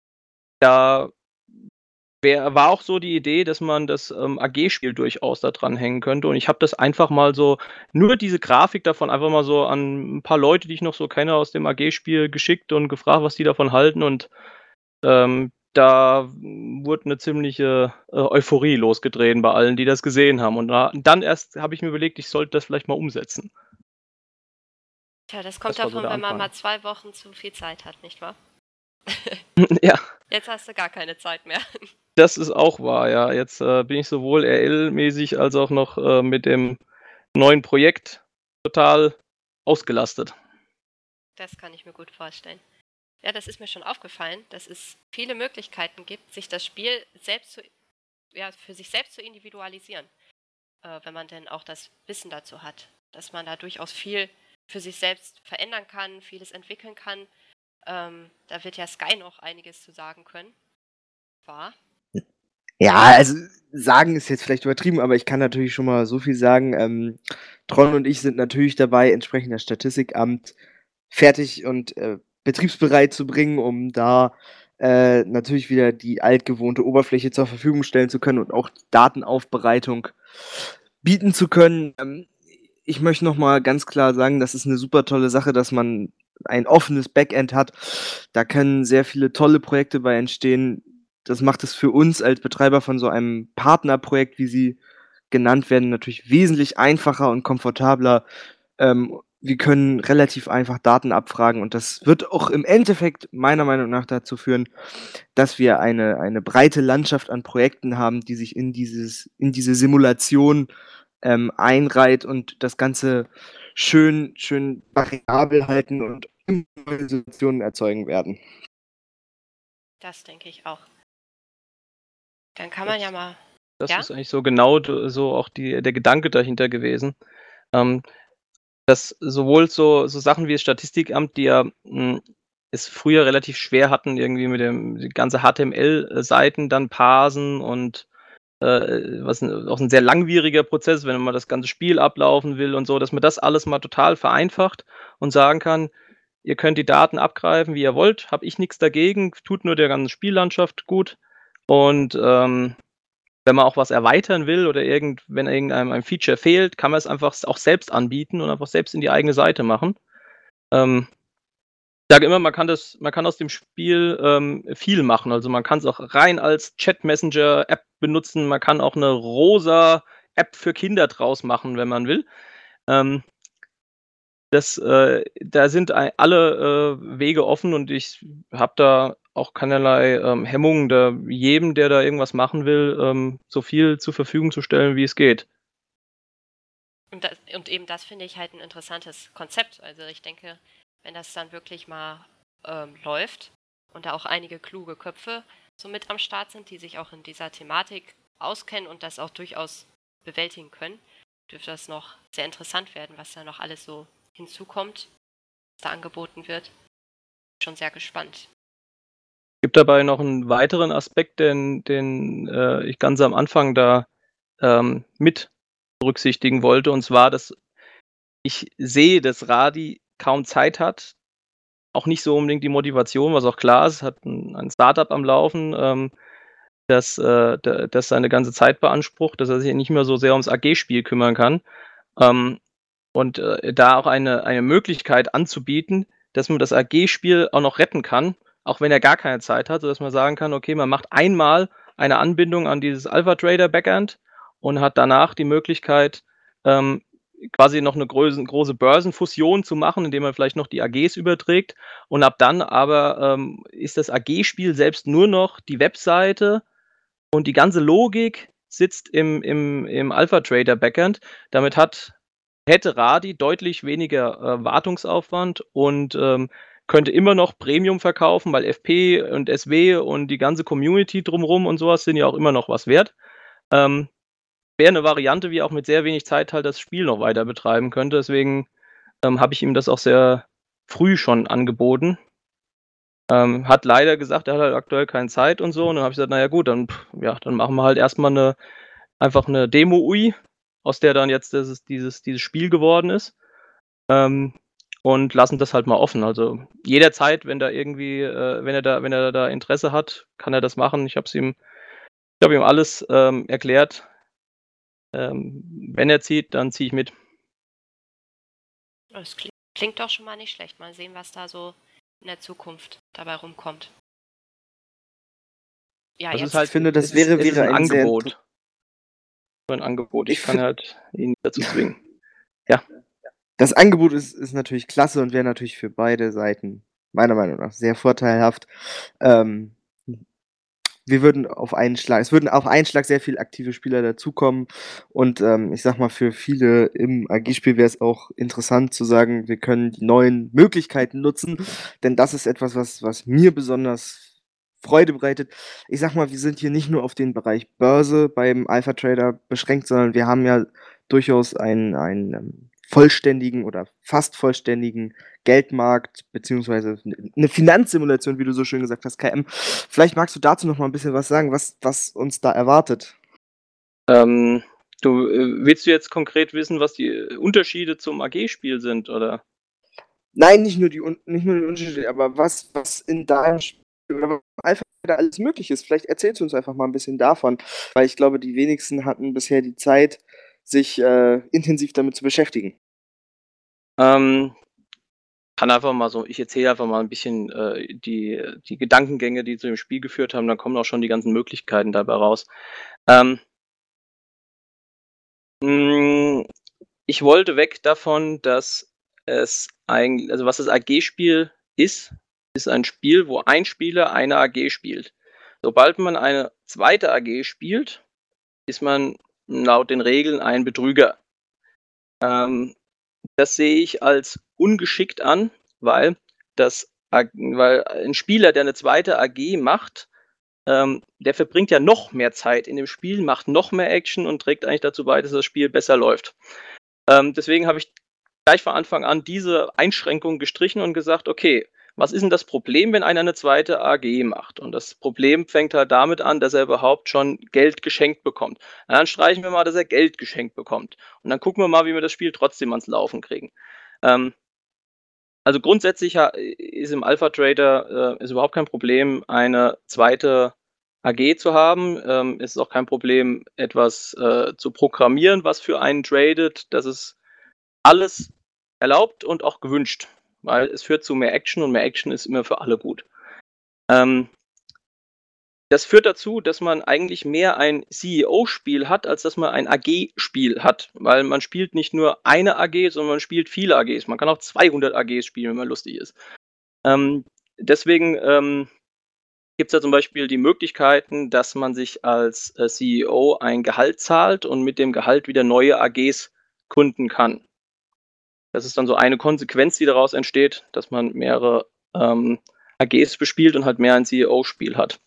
da wär, war auch so die Idee, dass man das ähm, A G-Spiel durchaus da dran hängen könnte. Und ich habe das einfach mal so, nur diese Grafik davon einfach mal so an ein paar Leute, die ich noch so kenne aus dem A G-Spiel, geschickt und gefragt, was die davon halten. Und ähm, da wurde eine ziemliche äh, Euphorie losgetreten bei allen, die das gesehen haben. Und da, dann erst habe ich mir überlegt, ich sollte das vielleicht mal umsetzen. Tja, das kommt Das war so davon, der wenn man Anfang. mal zwei Wochen zu viel Zeit hat, nicht wahr? Ja, Jetzt hast du gar keine Zeit mehr. das ist auch wahr, ja. Jetzt äh, bin ich sowohl R L-mäßig als auch noch äh, mit dem neuen Projekt total ausgelastet. Das kann ich mir gut vorstellen. Ja, das ist mir schon aufgefallen, dass es viele Möglichkeiten gibt, sich das Spiel selbst zu, ja, für sich selbst zu individualisieren, äh, wenn man denn auch das Wissen dazu hat, dass man da durchaus viel für sich selbst verändern kann, vieles entwickeln kann. Ähm, da wird ja Sky noch einiges zu sagen können. Wahr? Ja, also sagen ist jetzt vielleicht übertrieben, aber ich kann natürlich schon mal so viel sagen. Ähm, Tron und ich sind natürlich dabei, entsprechend das Statistikamt fertig und äh, betriebsbereit zu bringen, um da äh, natürlich wieder die altgewohnte Oberfläche zur Verfügung stellen zu können und auch Datenaufbereitung bieten zu können. Ähm, ich möchte noch mal ganz klar sagen, das ist eine super tolle Sache, dass man ein offenes Backend hat. Da können sehr viele tolle Projekte bei entstehen. Das macht es für uns als Betreiber von so einem Partnerprojekt, wie sie genannt werden, natürlich wesentlich einfacher und komfortabler. Ähm, wir können relativ einfach Daten abfragen und das wird auch im Endeffekt meiner Meinung nach dazu führen, dass wir eine, eine breite Landschaft an Projekten haben, die sich in, dieses, in diese Simulation ähm, einreiht und das Ganze schön, schön variabel halten und neue Situationen erzeugen werden. Das denke ich auch. Dann kann man Das- ja mal. Das Ja? ist eigentlich so genau d- so auch die, der Gedanke dahinter gewesen. Ähm, dass sowohl so, so Sachen wie das Statistikamt, die ja mh, es früher relativ schwer hatten, irgendwie mit dem die ganze H T M L-Seiten dann parsen und äh, was ein, auch ein sehr langwieriger Prozess, wenn man das ganze Spiel ablaufen will und so, dass man das alles mal total vereinfacht und sagen kann, ihr könnt die Daten abgreifen, wie ihr wollt, habe ich nichts dagegen, tut nur der ganzen Spiellandschaft gut. Und ähm, wenn man auch was erweitern will oder irgend, wenn irgendeinem ein Feature fehlt, kann man es einfach auch selbst anbieten und einfach selbst in die eigene Seite machen. Ähm, ich sage immer, man kann das, man kann aus dem Spiel ähm, viel machen. Also man kann es auch rein als Chat-Messenger-App benutzen. Man kann auch eine rosa App für Kinder draus machen, wenn man will. Ähm, das, äh, da sind ei- alle äh, Wege offen und ich habe da auch keinerlei ähm, Hemmungen, da jedem, der da irgendwas machen will, ähm, so viel zur Verfügung zu stellen, wie es geht. Und, das, und eben das finde ich halt ein interessantes Konzept. Also ich denke, wenn das dann wirklich mal ähm, läuft und da auch einige kluge Köpfe so mit am Start sind, die sich auch in dieser Thematik auskennen und das auch durchaus bewältigen können, dürfte das noch sehr interessant werden, was da noch alles so hinzukommt, was da angeboten wird. Schon sehr gespannt. Es gibt dabei noch einen weiteren Aspekt, den, den äh, ich ganz am Anfang da ähm, mit berücksichtigen wollte, und zwar, dass ich sehe, dass Radi kaum Zeit hat, auch nicht so unbedingt die Motivation, was auch klar ist, hat ein, ein Startup am Laufen, ähm, das, äh, da- das seine ganze Zeit beansprucht, dass er sich nicht mehr so sehr ums A G-Spiel kümmern kann. Ähm, und äh, da auch eine, eine Möglichkeit anzubieten, dass man das A G-Spiel auch noch retten kann, auch wenn er gar keine Zeit hat, sodass man sagen kann, okay, man macht einmal eine Anbindung an dieses Alpha Trader Backend und hat danach die Möglichkeit, ähm, quasi noch eine große, große Börsenfusion zu machen, indem man vielleicht noch die A Gs überträgt. Und ab dann aber ähm, ist das A G-Spiel selbst nur noch die Webseite und die ganze Logik sitzt im, im, im Alpha Trader Backend. Damit hat hätte Radi deutlich weniger äh, Wartungsaufwand und ähm, könnte immer noch Premium verkaufen, weil F P und S W und die ganze Community drumherum und sowas sind ja auch immer noch was wert. Ähm, Wäre eine Variante, wie auch mit sehr wenig Zeit halt das Spiel noch weiter betreiben könnte. Deswegen ähm, habe ich ihm das auch sehr früh schon angeboten. Ähm, hat leider gesagt, er hat halt aktuell keine Zeit und so. Und dann habe ich gesagt, naja gut, dann, pff, ja, dann machen wir halt erstmal eine, einfach eine Demo-U I, aus der dann jetzt dieses, dieses, dieses Spiel geworden ist. Ähm, und lassen das halt mal offen. Also jederzeit, wenn da irgendwie, äh, wenn er da, wenn er da Interesse hat, kann er das machen. Ich habe es ihm, ich habe ihm alles ähm, erklärt. Ähm, wenn er zieht, dann ziehe ich mit. Das klingt, klingt doch schon mal nicht schlecht. Mal sehen, was da so in der Zukunft dabei rumkommt. Ja, Das jetzt ist halt, Ich finde, das es wäre- ist, es ist wäre ein ein sehr Angebot. inter- Nur ein Angebot. Ich Ich kann find- halt ihn nicht dazu zwingen. Das Angebot ist, ist natürlich klasse und wäre natürlich für beide Seiten meiner Meinung nach sehr vorteilhaft. Ähm, wir würden auf einen Schlag, es würden auf einen Schlag sehr viele aktive Spieler dazukommen und ähm, ich sag mal, für viele im A G-Spiel wäre es auch interessant zu sagen, wir können die neuen Möglichkeiten nutzen, denn das ist etwas, was, was mir besonders Freude bereitet. Ich sag mal, wir sind hier nicht nur auf den Bereich Börse beim Alpha Trader beschränkt, sondern wir haben ja durchaus einen, einen ähm, vollständigen oder fast vollständigen Geldmarkt, beziehungsweise eine Finanzsimulation, wie du so schön gesagt hast, K M. Vielleicht magst du dazu noch mal ein bisschen was sagen, was, was uns da erwartet. Ähm, du, äh, willst du jetzt konkret wissen, was die Unterschiede zum A G-Spiel sind, oder? Nein, nicht nur die, Un- nicht nur die Unterschiede, aber was, was in deinem Spiel oder was einfach da alles möglich ist. Vielleicht erzählst du uns einfach mal ein bisschen davon, weil ich glaube, die wenigsten hatten bisher die Zeit, sich äh, intensiv damit zu beschäftigen. Ähm, kann einfach mal so, ich erzähle einfach mal ein bisschen äh, die, die Gedankengänge, die zu dem Spiel geführt haben, dann kommen auch schon die ganzen Möglichkeiten dabei raus. Ähm, mh, ich wollte weg davon, dass es eigentlich, also was das A G-Spiel ist, ist ein Spiel, wo ein Spieler eine A G spielt. Sobald man eine zweite A G spielt, ist man laut den Regeln ein Betrüger. Ähm, das sehe ich als ungeschickt an, weil, das, weil ein Spieler, der eine zweite A G macht, ähm, der verbringt ja noch mehr Zeit in dem Spiel, macht noch mehr Action und trägt eigentlich dazu bei, dass das Spiel besser läuft. Ähm, deswegen habe ich gleich von Anfang an diese Einschränkung gestrichen und gesagt, okay, was ist denn das Problem, wenn einer eine zweite A G macht? Und das Problem fängt halt damit an, dass er überhaupt schon Geld geschenkt bekommt. Na, dann streichen wir mal, dass er Geld geschenkt bekommt. Und dann gucken wir mal, wie wir das Spiel trotzdem ans Laufen kriegen. Ähm, also grundsätzlich ist im Alpha Trader äh, ist überhaupt kein Problem, eine zweite A G zu haben. Ähm, es ist auch kein Problem, etwas äh, zu programmieren, was für einen tradet. Das ist alles erlaubt und auch gewünscht, weil es führt zu mehr Action und mehr Action ist immer für alle gut. Ähm, das führt dazu, dass man eigentlich mehr ein C E O-Spiel hat, als dass man ein A G-Spiel hat, weil man spielt nicht nur eine A G, sondern man spielt viele A Gs. Man kann auch zweihundert A Gs spielen, wenn man lustig ist. Ähm, deswegen ähm, gibt es da zum Beispiel die Möglichkeiten, dass man sich als äh, C E O ein Gehalt zahlt und mit dem Gehalt wieder neue A Gs gründen kann. Das ist dann so eine Konsequenz, die daraus entsteht, dass man mehrere ähm, A Gs bespielt und halt mehr ein C E O-Spiel hat.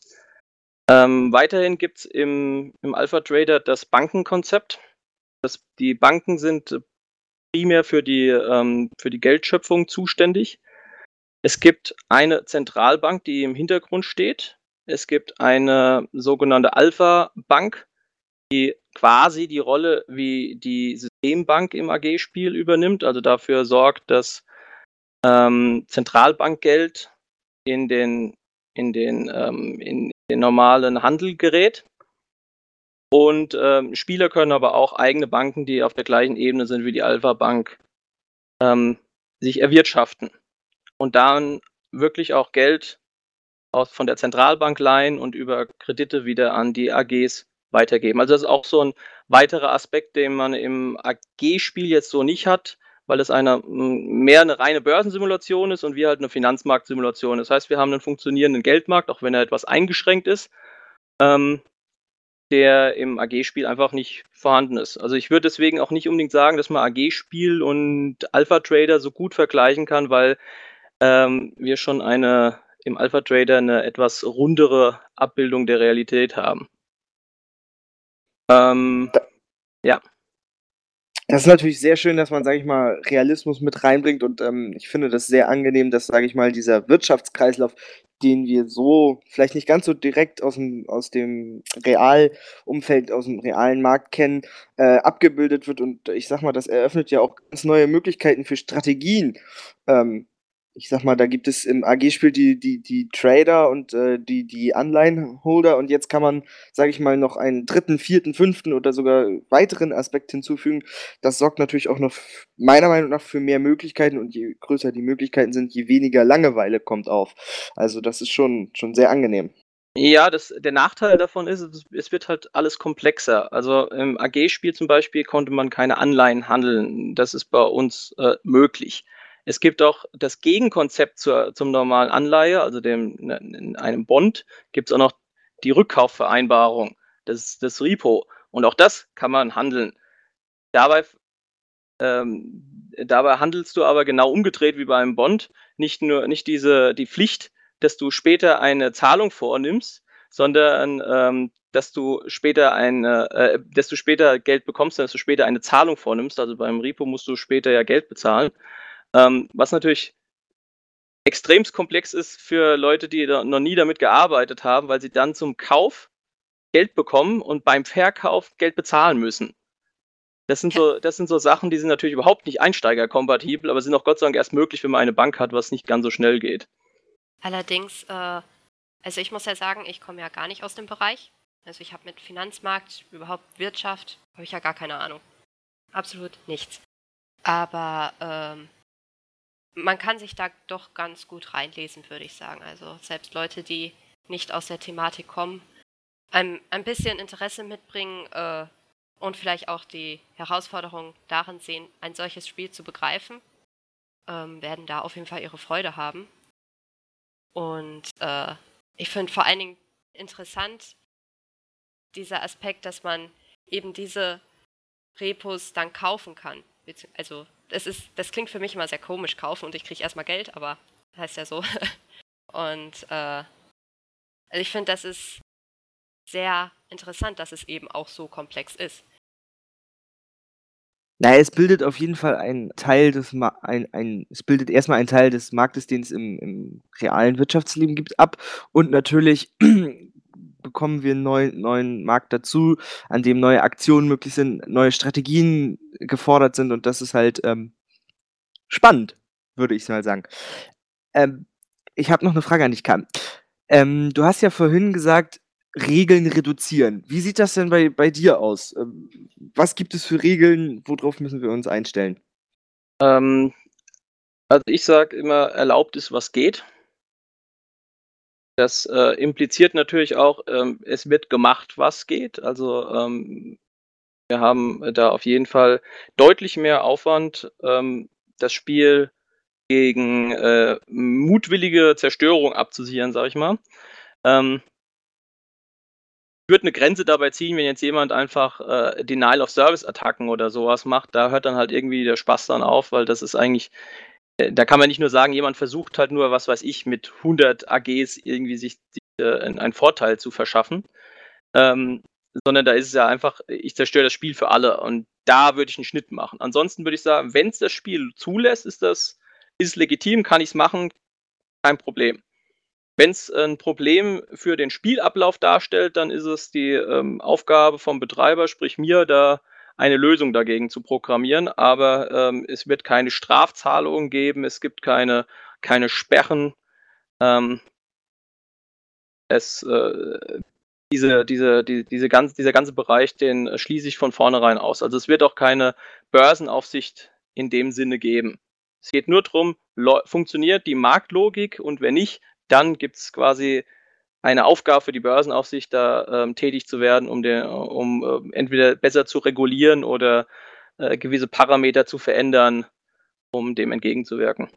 Ähm, weiterhin gibt es im, im Alpha Trader das Bankenkonzept. Das, die Banken sind primär für die, ähm, für die Geldschöpfung zuständig. Es gibt eine Zentralbank, die im Hintergrund steht. Es gibt eine sogenannte Alpha-Bank, die quasi die Rolle wie die Systembank im A G-Spiel übernimmt, also dafür sorgt, dass ähm, Zentralbankgeld in den, in, den, ähm, in den normalen Handel gerät. Und ähm, Spieler können aber auch eigene Banken, die auf der gleichen Ebene sind wie die Alpha Bank, ähm, sich erwirtschaften und dann wirklich auch Geld aus, von der Zentralbank leihen und über Kredite wieder an die A Gs weitergeben. Also das ist auch so ein weiterer Aspekt, den man im A G-Spiel jetzt so nicht hat, weil es eine, mehr eine reine Börsensimulation ist und wir halt eine Finanzmarktsimulation. Das heißt, wir haben einen funktionierenden Geldmarkt, auch wenn er etwas eingeschränkt ist, ähm, der im A G-Spiel einfach nicht vorhanden ist. Also ich würde deswegen auch nicht unbedingt sagen, dass man A G-Spiel und Alpha Trader so gut vergleichen kann, weil ähm, wir schon eine im Alpha Trader eine etwas rundere Abbildung der Realität haben. Ähm, Da- ja. Das ist natürlich sehr schön, dass man, sage ich mal, Realismus mit reinbringt und ähm, ich finde das sehr angenehm, dass, sage ich mal, dieser Wirtschaftskreislauf, den wir so vielleicht nicht ganz so direkt aus dem, aus dem Realumfeld, aus dem realen Markt kennen, äh, abgebildet wird und ich sag mal, das eröffnet ja auch ganz neue Möglichkeiten für Strategien. Ähm, ich sag mal, da gibt es im A G-Spiel die, die, die Trader und äh, die, die Anleihenholder und jetzt kann man, sage ich mal, noch einen dritten, vierten, fünften oder sogar weiteren Aspekt hinzufügen. Das sorgt natürlich auch noch f- meiner Meinung nach für mehr Möglichkeiten und je größer die Möglichkeiten sind, je weniger Langeweile kommt auf. Also das ist schon, schon sehr angenehm. Ja, das, der Nachteil davon ist, es, es wird halt alles komplexer. Also im A G-Spiel zum Beispiel konnte man keine Anleihen handeln. Das ist bei uns äh, möglich. Es gibt auch das Gegenkonzept zur, zum normalen Anleihe, also dem, in einem Bond, gibt es auch noch die Rückkaufvereinbarung, das ist das Repo. Und auch das kann man handeln. Dabei, ähm, dabei handelst du aber genau umgedreht wie bei einem Bond. Nicht nur nicht diese die Pflicht, dass du später eine Zahlung vornimmst, sondern ähm, dass du später eine, äh, dass du später Geld bekommst, dass du später eine Zahlung vornimmst. Also beim Repo musst du später ja Geld bezahlen. Ähm, was natürlich extremst komplex ist für Leute, die da noch nie damit gearbeitet haben, weil sie dann zum Kauf Geld bekommen und beim Verkauf Geld bezahlen müssen. Das sind so, das sind so Sachen, die sind natürlich überhaupt nicht einsteigerkompatibel, aber sind auch Gott sei Dank erst möglich, wenn man eine Bank hat, was nicht ganz so schnell geht. Allerdings, äh, also ich muss ja sagen, ich komme ja gar nicht aus dem Bereich. Also ich habe mit Finanzmarkt, überhaupt Wirtschaft, habe ich ja gar keine Ahnung. Absolut nichts. Aber ähm, man kann sich da doch ganz gut reinlesen, würde ich sagen. Also selbst Leute, die nicht aus der Thematik kommen, ein, ein bisschen Interesse mitbringen äh, und vielleicht auch die Herausforderung darin sehen, ein solches Spiel zu begreifen, ähm, werden da auf jeden Fall ihre Freude haben. Und äh, ich finde vor allen Dingen interessant dieser Aspekt, dass man eben diese Repos dann kaufen kann. Bezieh- Also das ist, das klingt für mich immer sehr komisch, kaufen und ich kriege erstmal Geld, aber heißt ja so. Und äh, also ich finde, das ist sehr interessant, dass es eben auch so komplex ist. Naja, es bildet auf jeden Fall einen Teil des Ma ein ein es bildet erstmal einen Teil des Marktes, den es im im realen Wirtschaftsleben gibt, ab und natürlich bekommen wir 'n neuen neuen Markt dazu, an dem neue Aktionen möglich sind, neue Strategien gefordert sind und das ist halt, ähm, spannend, würde ich mal sagen. Ähm, ich habe noch 'ne Frage an dich, Kam. Ähm, du hast ja vorhin gesagt, Regeln reduzieren. Wie sieht das denn bei bei dir aus? Ähm, was gibt es für Regeln? Worauf müssen wir uns einstellen? Ähm, also ich sage immer, erlaubt ist, was geht. Das äh, impliziert natürlich auch, ähm, es wird gemacht, was geht. Also ähm, wir haben da auf jeden Fall deutlich mehr Aufwand, ähm, das Spiel gegen äh, mutwillige Zerstörung abzusichern, sage ich mal. Ähm, ich würde eine Grenze dabei ziehen, wenn jetzt jemand einfach äh, Denial-of-Service-Attacken oder sowas macht. Da hört dann halt irgendwie der Spaß dann auf, weil das ist eigentlich, äh, da kann man nicht nur sagen, jemand versucht halt nur, was weiß ich, mit hundert A Gs irgendwie sich, sich äh, einen Vorteil zu verschaffen. Ähm, sondern da ist es ja einfach, ich zerstöre das Spiel für alle und da würde ich einen Schnitt machen. Ansonsten würde ich sagen, wenn es das Spiel zulässt, ist das ist es legitim, kann ich es machen, kein Problem. Wenn es ein Problem für den Spielablauf darstellt, dann ist es die ähm, Aufgabe vom Betreiber, sprich mir, da eine Lösung dagegen zu programmieren. Aber ähm, es wird keine Strafzahlungen geben, es gibt keine, keine Sperren. Ähm, es, äh, diese, diese, die, diese ganz, dieser ganze Bereich, den äh, schließe ich von vornherein aus. Also es wird auch keine Börsenaufsicht in dem Sinne geben. Es geht nur darum, funktioniert die Marktlogik und wenn nicht, dann gibt es quasi eine Aufgabe für die Börsenaufsicht, da ähm, tätig zu werden, um, den, um äh, entweder besser zu regulieren oder äh, gewisse Parameter zu verändern, um dem entgegenzuwirken.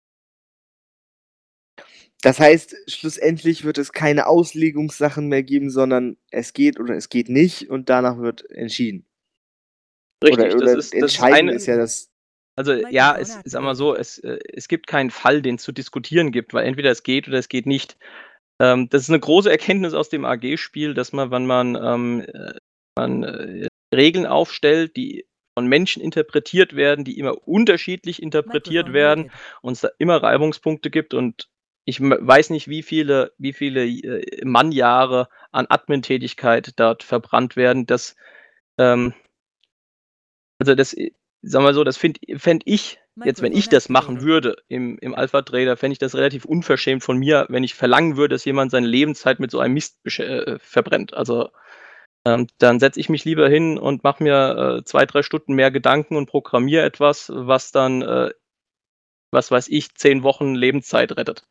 Das heißt, schlussendlich wird es keine Auslegungssachen mehr geben, sondern es geht oder es geht nicht und danach wird entschieden. Richtig, Oder, das oder ist, das ist entscheidend eine. ist ja das. Also ja, es ist einmal so, es, äh, es gibt keinen Fall, den es zu diskutieren gibt, weil entweder es geht oder es geht nicht. Ähm, das ist eine große Erkenntnis aus dem A G-Spiel, dass man, wenn man, ähm, man äh, Regeln aufstellt, die von Menschen interpretiert werden, die immer unterschiedlich interpretiert Microphone werden muted. und es da immer Reibungspunkte gibt und ich m weiß nicht, wie viele wie viele, äh, Mannjahre an Admin-Tätigkeit dort verbrannt werden. Das, ähm also das, äh, sagen wir so, das finde fände ich jetzt, wenn ich Microphone das machen activated. würde im im Alpha Trader, fände ich das relativ unverschämt von mir, wenn ich verlangen würde, dass jemand seine Lebenszeit mit so einem Mist besch äh, verbrennt. Also, ähm, dann setze ich mich lieber hin und mache mir, äh, zwei, drei Stunden mehr Gedanken und programmiere etwas, was dann, äh, was weiß ich, zehn Wochen Lebenszeit rettet.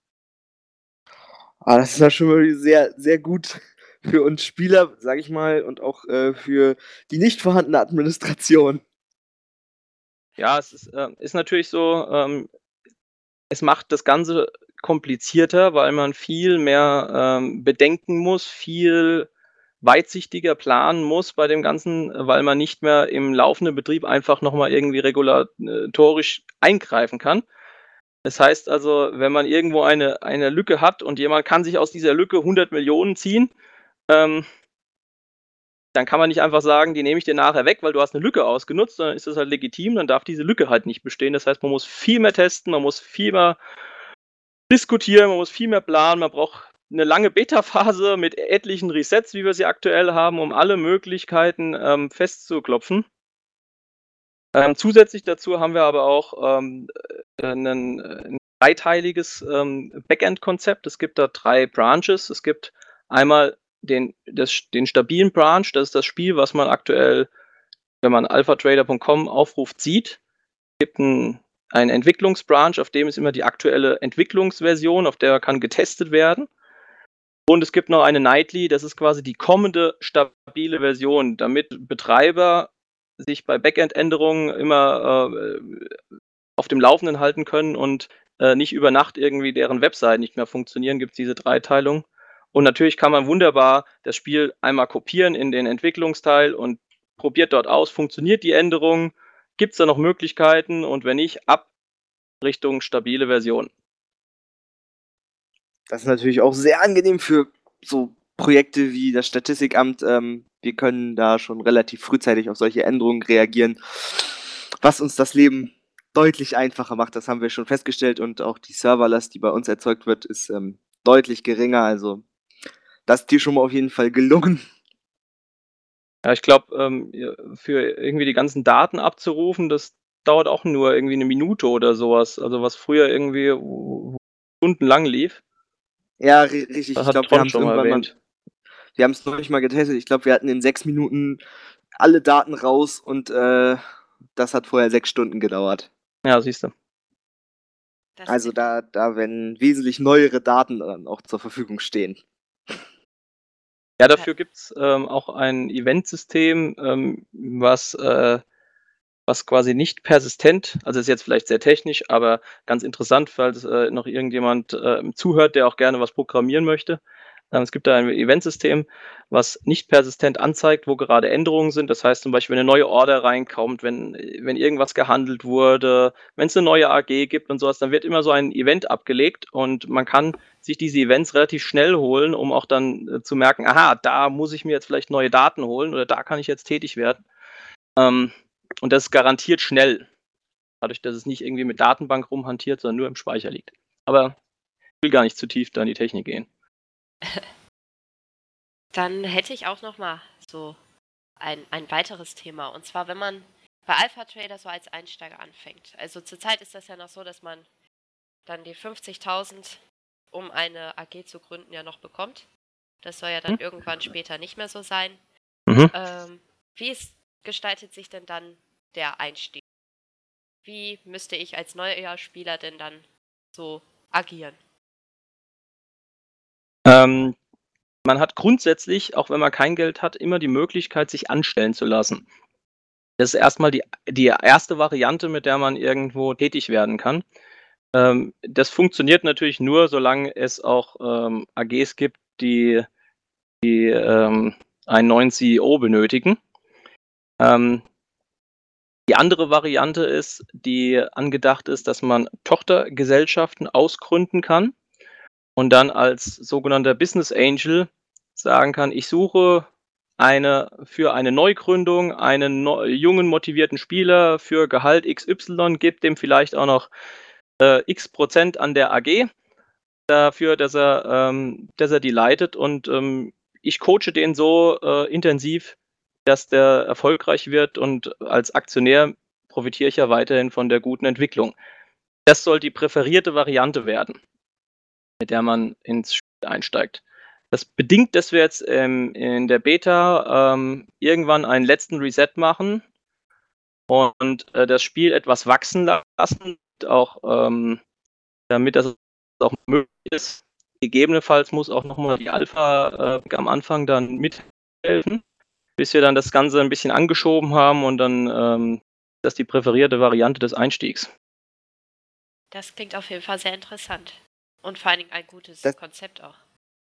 Ah, das ist ja schon mal sehr, sehr gut für uns Spieler, sage ich mal, und auch, äh, für die nicht vorhandene Administration. Ja, es ist, ähm ist natürlich so, ähm, es macht das Ganze komplizierter, weil man viel mehr, ähm, bedenken muss, viel weitsichtiger planen muss bei dem Ganzen, äh, weil man nicht mehr im laufenden Betrieb einfach noch mal irgendwie regulatorisch eingreifen kann. Das heißt also, wenn man irgendwo eine eine Lücke hat und jemand kann sich aus dieser Lücke hundert Millionen ziehen, ähm dann kann man nicht einfach sagen: „Die nehme ich dir nachher weg, weil du hast 'ne Lücke ausgenutzt“, sondern ist das halt legitim, dann darf diese Lücke halt nicht bestehen. Das heißt, man muss viel mehr testen, man muss viel mehr diskutieren, man muss viel mehr planen, man braucht 'ne lange Beta-Phase mit etlichen Resets, wie wir sie aktuell haben, um alle Möglichkeiten, ähm, festzuklopfen. Ähm, zusätzlich dazu haben wir aber auch, ähm, äh, 'nen äh, 'n dreiteiliges, ähm, Backend-Konzept. Es gibt da drei Branches. Es gibt einmal den das den stabilen Branch, das ist das Spiel, was man aktuell, wenn man alpha trader punkt com aufruft, sieht. Es gibt 'n einen Entwicklungsbranch, auf dem ist immer die aktuelle Entwicklungsversion, auf der kann getestet werden. Und es gibt noch eine Nightly, das ist quasi die kommende stabile Version, damit Betreiber sich bei Backend-Änderungen immer, äh, auf dem Laufenden halten können und, äh, nicht über Nacht irgendwie deren Webseiten nicht mehr funktionieren, gibt's diese Dreiteilung. Und natürlich kann man wunderbar das Spiel einmal kopieren in den Entwicklungsteil und probiert dort aus, funktioniert die Änderung, gibt's da noch Möglichkeiten und wenn nicht, ab Richtung stabile Version. Das ist natürlich auch sehr angenehm für so Projekte wie das Statistikamt. Ähm, wir können da schon relativ frühzeitig auf solche Änderungen reagieren, was uns das Leben deutlich einfacher macht. Das haben wir schon festgestellt und auch die Serverlast, die bei uns erzeugt wird, ist, ähm, deutlich geringer. Also, das ist dir schon mal auf jeden Fall gelungen. Ja, ich glaube, ähm, ja, für irgendwie die ganzen Daten abzurufen, das dauert auch nur irgendwie 'ne Minute oder so was. Also, was früher irgendwie w stundenlang lief. Ja, ri richtig. Das Ich hat glaube, wir Tron haben's schon mal irgendwann mal erwähnt. wir haben's neulich mal getestet. Ich glaube, wir hatten in sechs Minuten alle Daten raus und, äh, das hat vorher sechs Stunden gedauert. Ja, siehst du. Das Also, ist da da wenn wesentlich neuere Daten dann auch zur Verfügung stehen. Ja, dafür gibt's, ähm, auch ein Eventsystem, ähm, was, äh was quasi nicht persistent also, ist jetzt vielleicht sehr technisch, aber ganz interessant, falls, äh, noch irgendjemand, ähm, zuhört, der auch gerne was programmieren möchte. Ähm, es gibt da ein Eventsystem, was nicht persistent anzeigt, wo gerade Änderungen sind. Das heißt zum Beispiel, wenn 'ne neue Order reinkommt, wenn äh, wenn irgendwas gehandelt wurde, wenn's 'ne neue A G gibt und so was, dann wird immer so ein Event abgelegt und man kann sich diese Events relativ schnell holen, um auch dann, äh, zu merken: „Aha, da muss ich mir jetzt vielleicht neue Daten holen oder da kann ich jetzt tätig werden.“ Ähm, und das ist garantiert schnell. Dadurch, dass es nicht irgendwie mit Datenbank rumhantiert, sondern nur im Speicher liegt. Aber ich will gar nicht zu tief da in die Technik gehen. Dann hätte ich auch noch mal so ein ein weiteres Thema. Und zwar, wenn man bei Alpha Trader so als Einsteiger anfängt. Also, zurzeit ist das ja noch so, dass man dann die fünfzigtausend, um eine A G zu gründen, ja noch bekommt. Das soll ja dann Mhm. irgendwann später nicht mehr so sein. Mhm. Ähm, wie ist gestaltet sich denn dann der Einstieg? Wie müsste ich als neuer Spieler denn dann so agieren? Ähm, man hat grundsätzlich, auch wenn man kein Geld hat, immer die Möglichkeit, sich anstellen zu lassen. Das ist erst mal die die erste Variante, mit der man irgendwo tätig werden kann. Ähm, das funktioniert natürlich nur, solange es auch, ähm, A Gs gibt, die die, ähm, einen neuen C E O benötigen. Ähm die andere Variante ist, die angedacht ist, dass man Tochtergesellschaften ausgründen kann und dann als sogenannter Business Angel sagen kann: „Ich suche eine für eine Neugründung einen neu, jungen, motivierten Spieler für Gehalt X Y, gibt dem vielleicht auch noch äh, X Prozent an der A G dafür, dass er, ähm, dass er die leitet und ähm, ich coache den so äh, intensiv, dass der erfolgreich wird und als Aktionär profitiere ich ja weiterhin von der guten Entwicklung. Das soll die präferierte Variante werden, mit der man ins Spiel einsteigt. Das bedingt, dass wir jetzt ähm, in der Beta ähm, irgendwann einen letzten Reset machen und äh, das Spiel etwas wachsen lassen, auch ähm, damit das auch möglich ist. Gegebenenfalls muss auch nochmal die Alpha äh, am Anfang dann mithelfen, bis wir dann das Ganze ein bisschen angeschoben haben und dann ähm, das ist die präferierte Variante des Einstiegs. Das klingt auf jeden Fall sehr interessant. Und vor allen Dingen ein gutes Das- Konzept auch.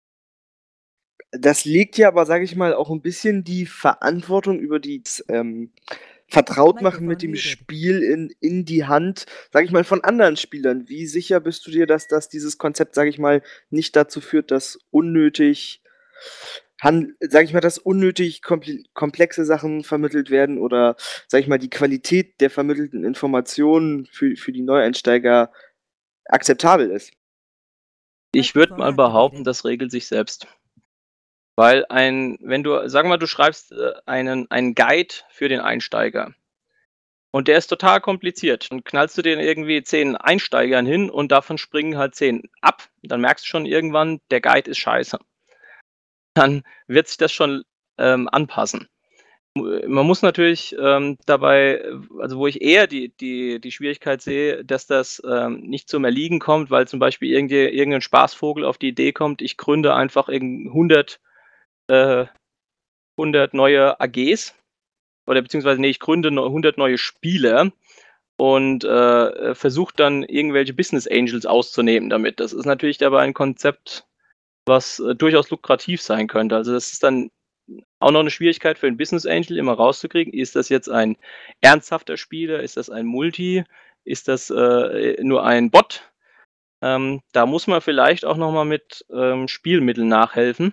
Das legt ja aber, sage ich mal, auch ein bisschen die Verantwortung über die ähm, Vertrautmachen mit dem Microphone muted. Spiel in, in die Hand, sage ich mal, von anderen Spielern. Wie sicher bist du dir, dass, dass dieses Konzept, sage ich mal, nicht dazu führt, dass unnötig, han- sage ich mal, dass unnötig komple komplexe Sachen vermittelt werden oder, sage ich mal, die Qualität der vermittelten Informationen für, für die Neueinsteiger akzeptabel ist? Ich würde mal Microphone behaupten, activated. das regelt sich selbst. Weil ein, wenn du, sagen wir mal, du schreibst äh, einen, einen Guide für den Einsteiger und der ist total kompliziert und knallst du den irgendwie zehn Einsteigern hin und davon springen halt zehn ab, dann merkst du schon irgendwann, der Guide ist scheiße. Dann wird sich das schon ähm, anpassen. Man muss natürlich ähm, dabei, also wo ich eher die, die, die Schwierigkeit sehe, dass das ähm, nicht zum Erliegen kommt, weil zum Beispiel irgende, irgendein Spaßvogel auf die Idee kommt, ich gründe einfach hundert, äh, hundert neue A Gs oder beziehungsweise, nee, ich gründe hundert neue Spiele und äh, versuche dann irgendwelche Business Angels auszunehmen damit. Das ist natürlich dabei ein Konzept, was äh, durchaus lukrativ sein könnte. Also das ist dann auch noch eine Schwierigkeit für einen Business Angel immer rauszukriegen. Ist das jetzt ein ernsthafter Spieler? Ist das ein Multi? Ist das äh, nur ein Bot? Ähm, da muss man vielleicht auch noch mal mit ähm, Spielmitteln nachhelfen.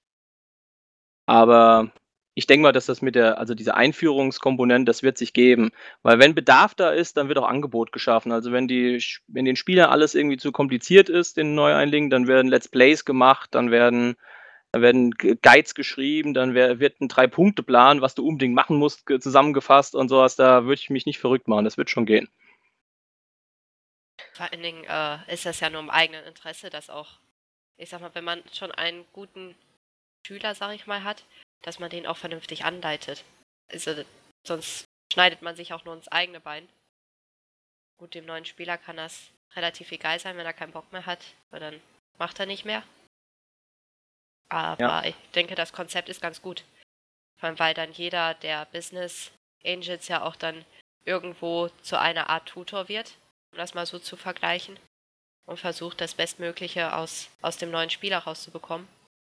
Aber ich denke mal, dass das mit der, also diese Einführungskomponente, das wird sich geben. Weil wenn Bedarf da ist, dann wird auch Angebot geschaffen. Also wenn die, wenn den Spielern alles irgendwie zu kompliziert ist, den Neueinlingen, dann werden Let's Plays gemacht, dann werden Da werden Guides geschrieben, dann wär, wird ein Drei-Punkte-Plan, was du unbedingt machen musst, zusammengefasst und sowas. Da würde ich mich nicht verrückt machen. Das wird schon gehen. Vor allen Dingen äh, ist das ja nur im eigenen Interesse, dass auch, ich sag mal, wenn man schon einen guten Schüler, sag ich mal, hat, dass man den auch vernünftig anleitet. Also sonst schneidet man sich auch nur ins eigene Bein. Gut, dem neuen Spieler kann das relativ egal sein, wenn er keinen Bock mehr hat, weil dann macht er nicht mehr. Aber Ja. ich denke, das Konzept ist ganz gut. Vor allem, weil dann jeder der Business Angels ja auch dann irgendwo zu einer Art Tutor wird, um das mal so zu vergleichen. Und versucht, das Bestmögliche aus, aus dem neuen Spieler rauszubekommen.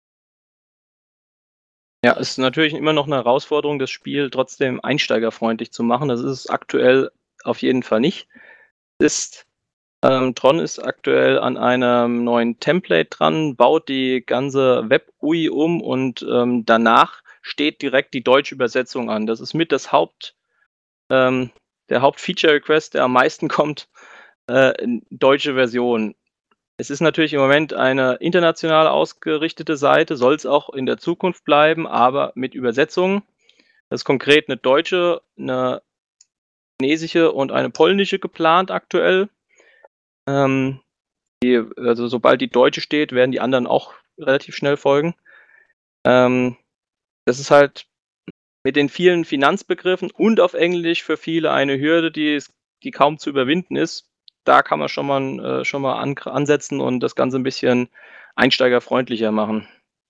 Ja, es ist natürlich immer noch eine Herausforderung, das Spiel trotzdem einsteigerfreundlich zu machen. Das ist es aktuell auf jeden Fall nicht. Ist, ähm, Tron ist aktuell an einem neuen Template dran, baut die ganze Web-U I um und ähm, danach steht direkt die deutsche Übersetzung an. Das ist mit das Haupt, ähm, der Haupt-Feature-Request, der am meisten kommt, äh, deutsche Version. Es ist natürlich im Moment eine international ausgerichtete Seite, soll es auch in der Zukunft bleiben, aber mit Übersetzungen. Das ist konkret eine deutsche, eine chinesische und eine polnische geplant aktuell. Ähm, die, also sobald die deutsche steht, werden die anderen auch relativ schnell folgen. Ähm, das ist halt mit den vielen Finanzbegriffen und auf Englisch für viele eine Hürde, die, die kaum zu überwinden ist. Da kann man schon mal, äh, schon mal an, ansetzen und das Ganze ein bisschen einsteigerfreundlicher machen.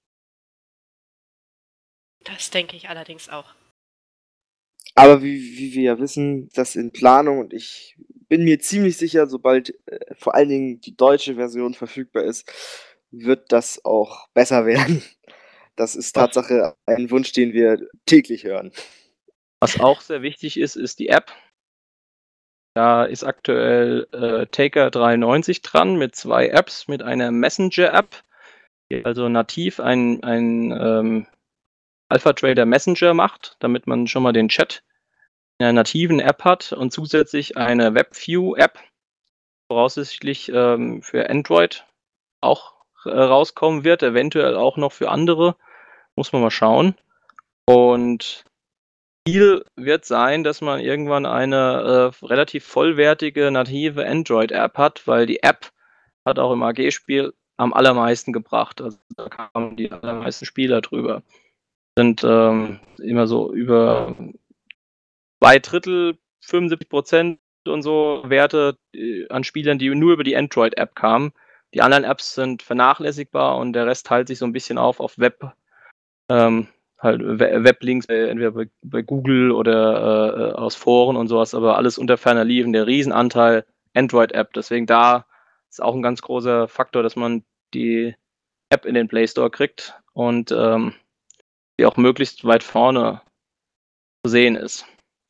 Das denke ich allerdings auch. Aber wie, wie wir ja wissen, das in Planung und ich bin mir ziemlich sicher, sobald äh, vor allen Dingen die deutsche Version verfügbar ist, wird das auch besser werden. Das ist Was- Tatsache ein Wunsch, den wir täglich hören. Was auch sehr wichtig ist, ist die App. Da ist aktuell äh, Taker dreiundneunzig dran mit zwei Apps, mit einer Messenger-App, die also nativ ein, ein ähm, Alpha Trader Messenger macht, damit man schon mal den Chat in einer nativen App hat und zusätzlich eine WebView-App, voraussichtlich ähm, für Android auch äh, rauskommen wird, eventuell auch noch für andere, muss man mal schauen. Und Ziel wird sein, dass man irgendwann eine äh, relativ vollwertige native Android-App hat, weil die App hat auch im A G-Spiel am allermeisten gebracht. Also da kamen die allermeisten Spieler drüber. Sind ähm, immer so über zwei Drittel, fünfundsiebzig Prozent und so Werte äh, an Spielern, die nur über die Android-App kamen. Die anderen Apps sind vernachlässigbar und der Rest teilt sich so ein bisschen auf auf Web, ähm, halt Weblinks, äh, entweder bei, bei Google oder äh, aus Foren und sowas, aber alles unter ferner Liefen. Der Riesenanteil Android-App. Deswegen da ist auch ein ganz großer Faktor, dass man die App in den Play Store kriegt und ähm, die auch möglichst weit vorne zu sehen ist.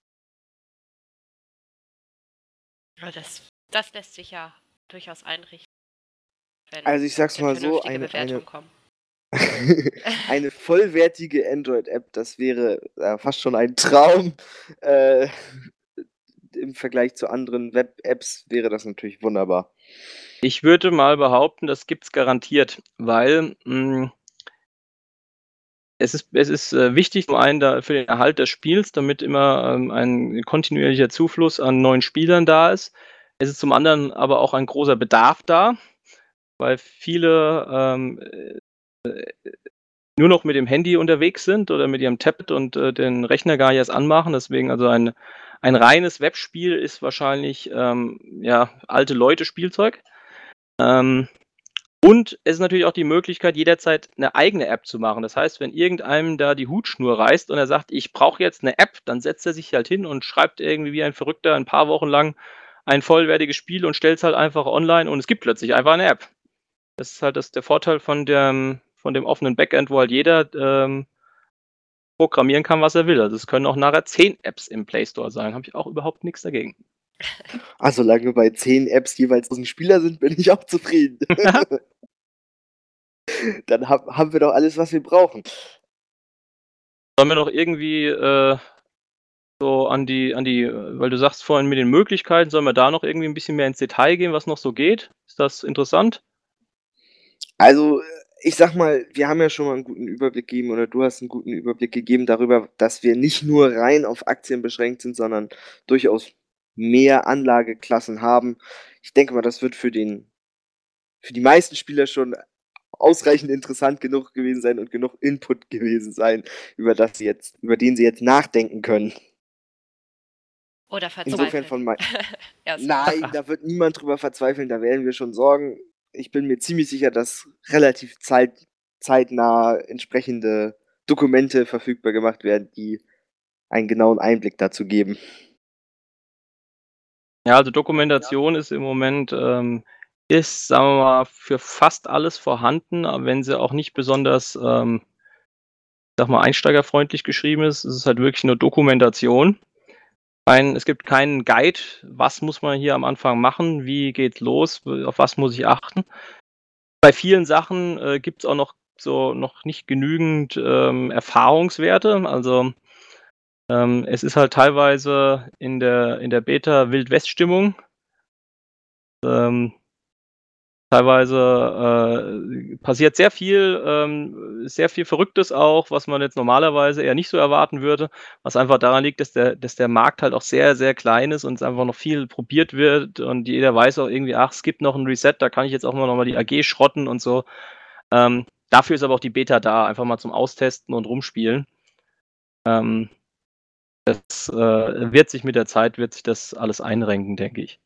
Ja, das, das lässt sich ja durchaus einrichten. Wenn Also ich sag's mal so, vernünftige eine, Bewertungen eine, kommen. eine vollwertige Android-App, das wäre äh, fast schon ein Traum. Äh, Im Vergleich zu anderen Web-Apps wäre das natürlich wunderbar. Ich würde mal behaupten, das gibt's garantiert, weil mh, es ist, es ist äh, wichtig, zum einen da für den Erhalt des Spiels, damit immer ähm, ein kontinuierlicher Zufluss an neuen Spielern da ist. Es ist zum anderen aber auch ein großer Bedarf da, weil viele ähm, äh, nur noch mit dem Handy unterwegs sind oder mit ihrem Tablet und äh, den Rechner gar nicht erst anmachen. Deswegen also ein, ein reines Webspiel ist wahrscheinlich ähm, ja, alte Leute-Spielzeug. Ähm, und es ist natürlich auch die Möglichkeit, jederzeit eine eigene App zu machen. Das heißt, wenn irgendeinem da die Hutschnur reißt und er sagt, ich brauche jetzt eine App, dann setzt er sich halt hin und schreibt irgendwie wie ein Verrückter ein paar Wochen lang ein vollwertiges Spiel und stellt es halt einfach online und es gibt plötzlich einfach eine App. Das ist halt das, der Vorteil von dem, von dem offenen Backend, wo halt jeder ähm, programmieren kann, was er will. Also es können auch nachher zehn Apps im Play Store sein. Habe ich auch überhaupt nichts dagegen. Ah, solange bei zehn Apps jeweils tausend Spieler sind, bin ich auch zufrieden. Dann hab, haben wir doch alles, was wir brauchen. Sollen wir noch irgendwie äh, so an die, an die, weil du sagst vorhin mit den Möglichkeiten, sollen wir da noch irgendwie ein bisschen mehr ins Detail gehen, was noch so geht? Ist das interessant? Also, ich sag mal, wir haben ja schon mal einen guten Überblick gegeben oder du hast einen guten Überblick gegeben darüber, dass wir nicht nur rein auf Aktien beschränkt sind, sondern durchaus mehr Anlageklassen haben. Ich denke mal, das wird für den, für die meisten Spieler schon ausreichend interessant genug gewesen sein und genug Input gewesen sein, über das sie jetzt, über den sie jetzt nachdenken können. Oder Insofern verzweifeln. von mein, Erstmal. Nein, da wird niemand drüber verzweifeln, da werden wir schon sorgen. Ich bin mir ziemlich sicher, dass relativ zeit, zeitnah entsprechende Dokumente verfügbar gemacht werden, die einen genauen Einblick dazu geben. Ja, also Dokumentation ist im Moment, ähm, ist, sagen wir mal, für fast alles vorhanden, aber wenn sie auch nicht besonders, ähm, sag mal, einsteigerfreundlich geschrieben ist, ist es halt wirklich nur Dokumentation. Ein, es gibt keinen Guide, was muss man hier am Anfang machen, wie geht's los, auf was muss ich achten. Bei vielen Sachen äh, gibt es auch noch so noch nicht genügend ähm, Erfahrungswerte. Also ähm, es ist halt teilweise in der, in der Beta Wild-West-Stimmung. Ähm, teilweise äh, passiert sehr viel, ähm, sehr viel Verrücktes auch, was man jetzt normalerweise eher nicht so erwarten würde, was einfach daran liegt, dass der, dass der Markt halt auch sehr, sehr klein ist und es einfach noch viel probiert wird und jeder weiß auch irgendwie, ach, es gibt noch ein Reset, da kann ich jetzt auch mal nochmal die A G schrotten und so. Ähm, dafür ist aber auch die Beta da, einfach mal zum Austesten und rumspielen. Ähm, das äh, wird sich mit der Zeit, wird sich das alles einrenken, denke ich.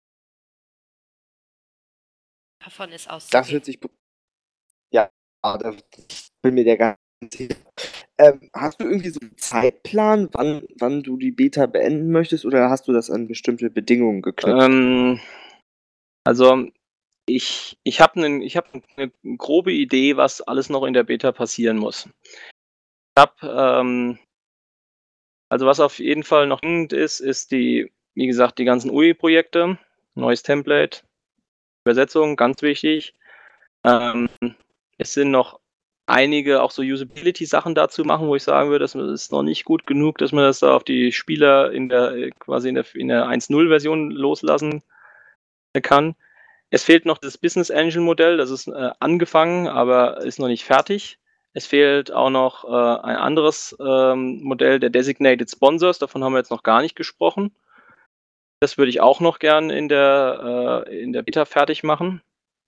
Davon ist Das auszugehen. hört sich. Ja, da bin mir der ganz sicher. Ähm, hast du irgendwie so einen Zeitplan, wann, wann du die Beta beenden möchtest, oder hast du das an bestimmte Bedingungen geknüpft? Ähm, also ich, ich habe ne, ich hab eine grobe Idee, was alles noch in der Beta passieren muss. Ich habe, ähm, also was auf jeden Fall noch ist, ist die, wie gesagt, die ganzen U I-Projekte, neues Template, Übersetzung, ganz wichtig. Ähm, es sind noch einige auch so Usability-Sachen dazu machen, wo ich sagen würde, das ist noch nicht gut genug, dass man das da auf die Spieler in der quasi in der, in der eins Punkt null-Version loslassen kann. Es fehlt noch das Business Engine Modell, das ist äh, angefangen, aber ist noch nicht fertig. Es fehlt auch noch äh, ein anderes ähm, Modell der Designated Sponsors, davon haben wir jetzt noch gar nicht gesprochen. Das würde ich auch noch gern in der, äh, in der Beta fertig machen.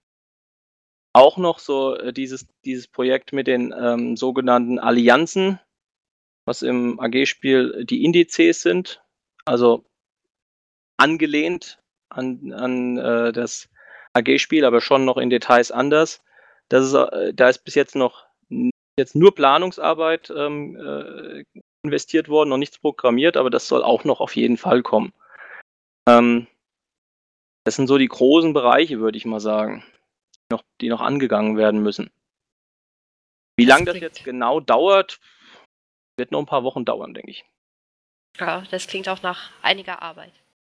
Auch noch so äh, dieses, dieses Projekt mit den ähm, sogenannten Allianzen, was im A G-Spiel die Indizes sind, also angelehnt an, an äh, das A G-Spiel, aber schon noch in Details anders. Das ist, äh, da ist bis jetzt noch jetzt nur Planungsarbeit ähm, äh, investiert worden, noch nichts programmiert, aber das soll auch noch auf jeden Fall kommen. Ähm, das sind so die großen Bereiche, würde ich mal sagen, die noch, die noch angegangen werden müssen. Wie Das lange das klingt- jetzt genau dauert, wird noch ein paar Wochen dauern, denke ich. Ja, das klingt auch nach einiger Arbeit.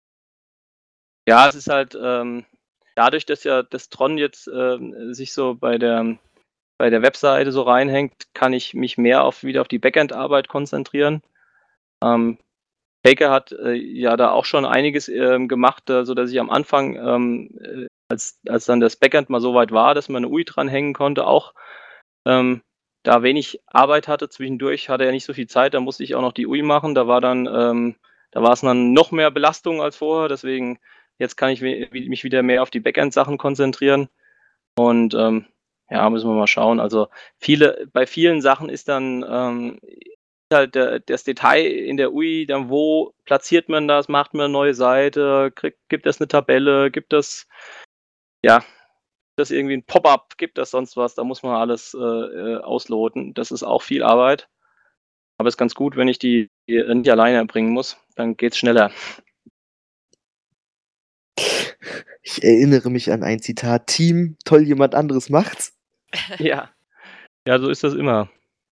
Ja, es ist halt ähm, dadurch, dass ja das Tron jetzt ähm, sich so bei der, bei der Webseite so reinhängt, kann ich mich mehr auf, wieder auf die Backend-Arbeit konzentrieren. Ähm, Baker hat äh, ja da auch schon einiges ähm, gemacht, äh, sodass ich am Anfang, ähm, äh, als, als dann das Backend mal so weit war, dass man eine U I dranhängen konnte, auch ähm, da wenig Arbeit hatte. Zwischendurch hatte er nicht so viel Zeit, da musste ich auch noch die U I machen. Da war dann, ähm, da war es dann noch mehr Belastung als vorher, deswegen jetzt kann ich we- mich wieder mehr auf die Backend-Sachen konzentrieren. Und ähm, ja, müssen wir mal schauen. Also viele, bei vielen Sachen ist dann ähm, halt der, das Detail in der U I, dann wo platziert man das, macht man eine neue Seite, kriegt, gibt es eine Tabelle, gibt es ja das irgendwie ein Pop-up, gibt es sonst was, da muss man alles äh, äh, ausloten. Das ist auch viel Arbeit. Aber es ist ganz gut, wenn ich die, die nicht alleine erbringen muss, dann geht's schneller. Ich erinnere mich an ein Zitat: Team, toll, jemand anderes macht's. Ja. Ja, so ist das immer.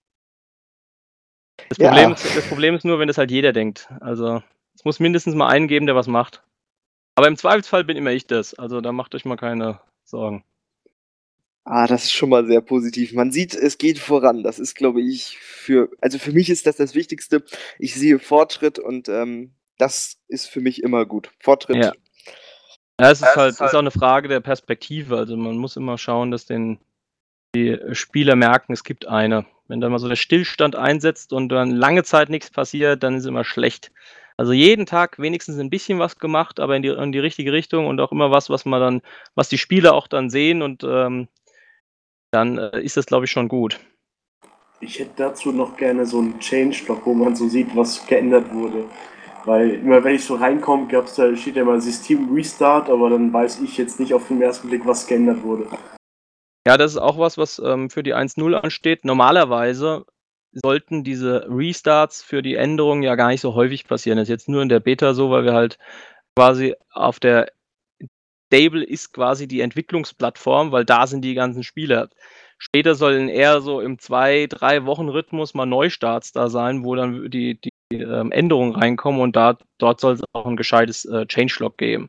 Das Ja. Problem, ist, das Problem ist nur, wenn das halt jeder denkt. Also es muss mindestens mal einen geben, der was macht. Aber im Zweifelsfall bin immer ich das. Also da macht euch mal keine Sorgen. Ah, das ist schon mal sehr positiv. Man sieht, es geht voran. Das ist, glaube ich, für, also für mich ist das das Wichtigste. Ich sehe Fortschritt und ähm, das ist für mich immer gut. Fortschritt. Ja. Ja, es ist halt, ist auch eine Frage der Perspektive. Also man muss immer schauen, dass den, die Spieler merken, es gibt eine. Wenn da mal so der Stillstand einsetzt und dann lange Zeit nichts passiert, dann ist es immer schlecht. Also jeden Tag wenigstens ein bisschen was gemacht, aber in die, in die richtige Richtung und auch immer was, was man dann, was die Spieler auch dann sehen und ähm, dann äh, ist das, glaube ich, schon gut. Ich hätte dazu noch gerne so einen Changelog, wo man so sieht, was geändert wurde. Weil immer wenn ich so reinkomme, gab's da, steht ja immer System Restart, aber dann weiß ich jetzt nicht auf den ersten Blick, was geändert wurde. Ja, das ist auch was, was ähm, für die eins Punkt null ansteht. Normalerweise sollten diese Restarts für die Änderungen ja gar nicht so häufig passieren. Das ist jetzt nur in der Beta so, weil wir halt quasi auf der Stable ist quasi die Entwicklungsplattform, weil da sind die ganzen Spieler. Später sollen eher so im zwei-, drei Wochen Rhythmus mal Neustarts da sein, wo dann die, die ähm, Änderungen reinkommen und da, dort soll es auch ein gescheites äh, Changelog geben.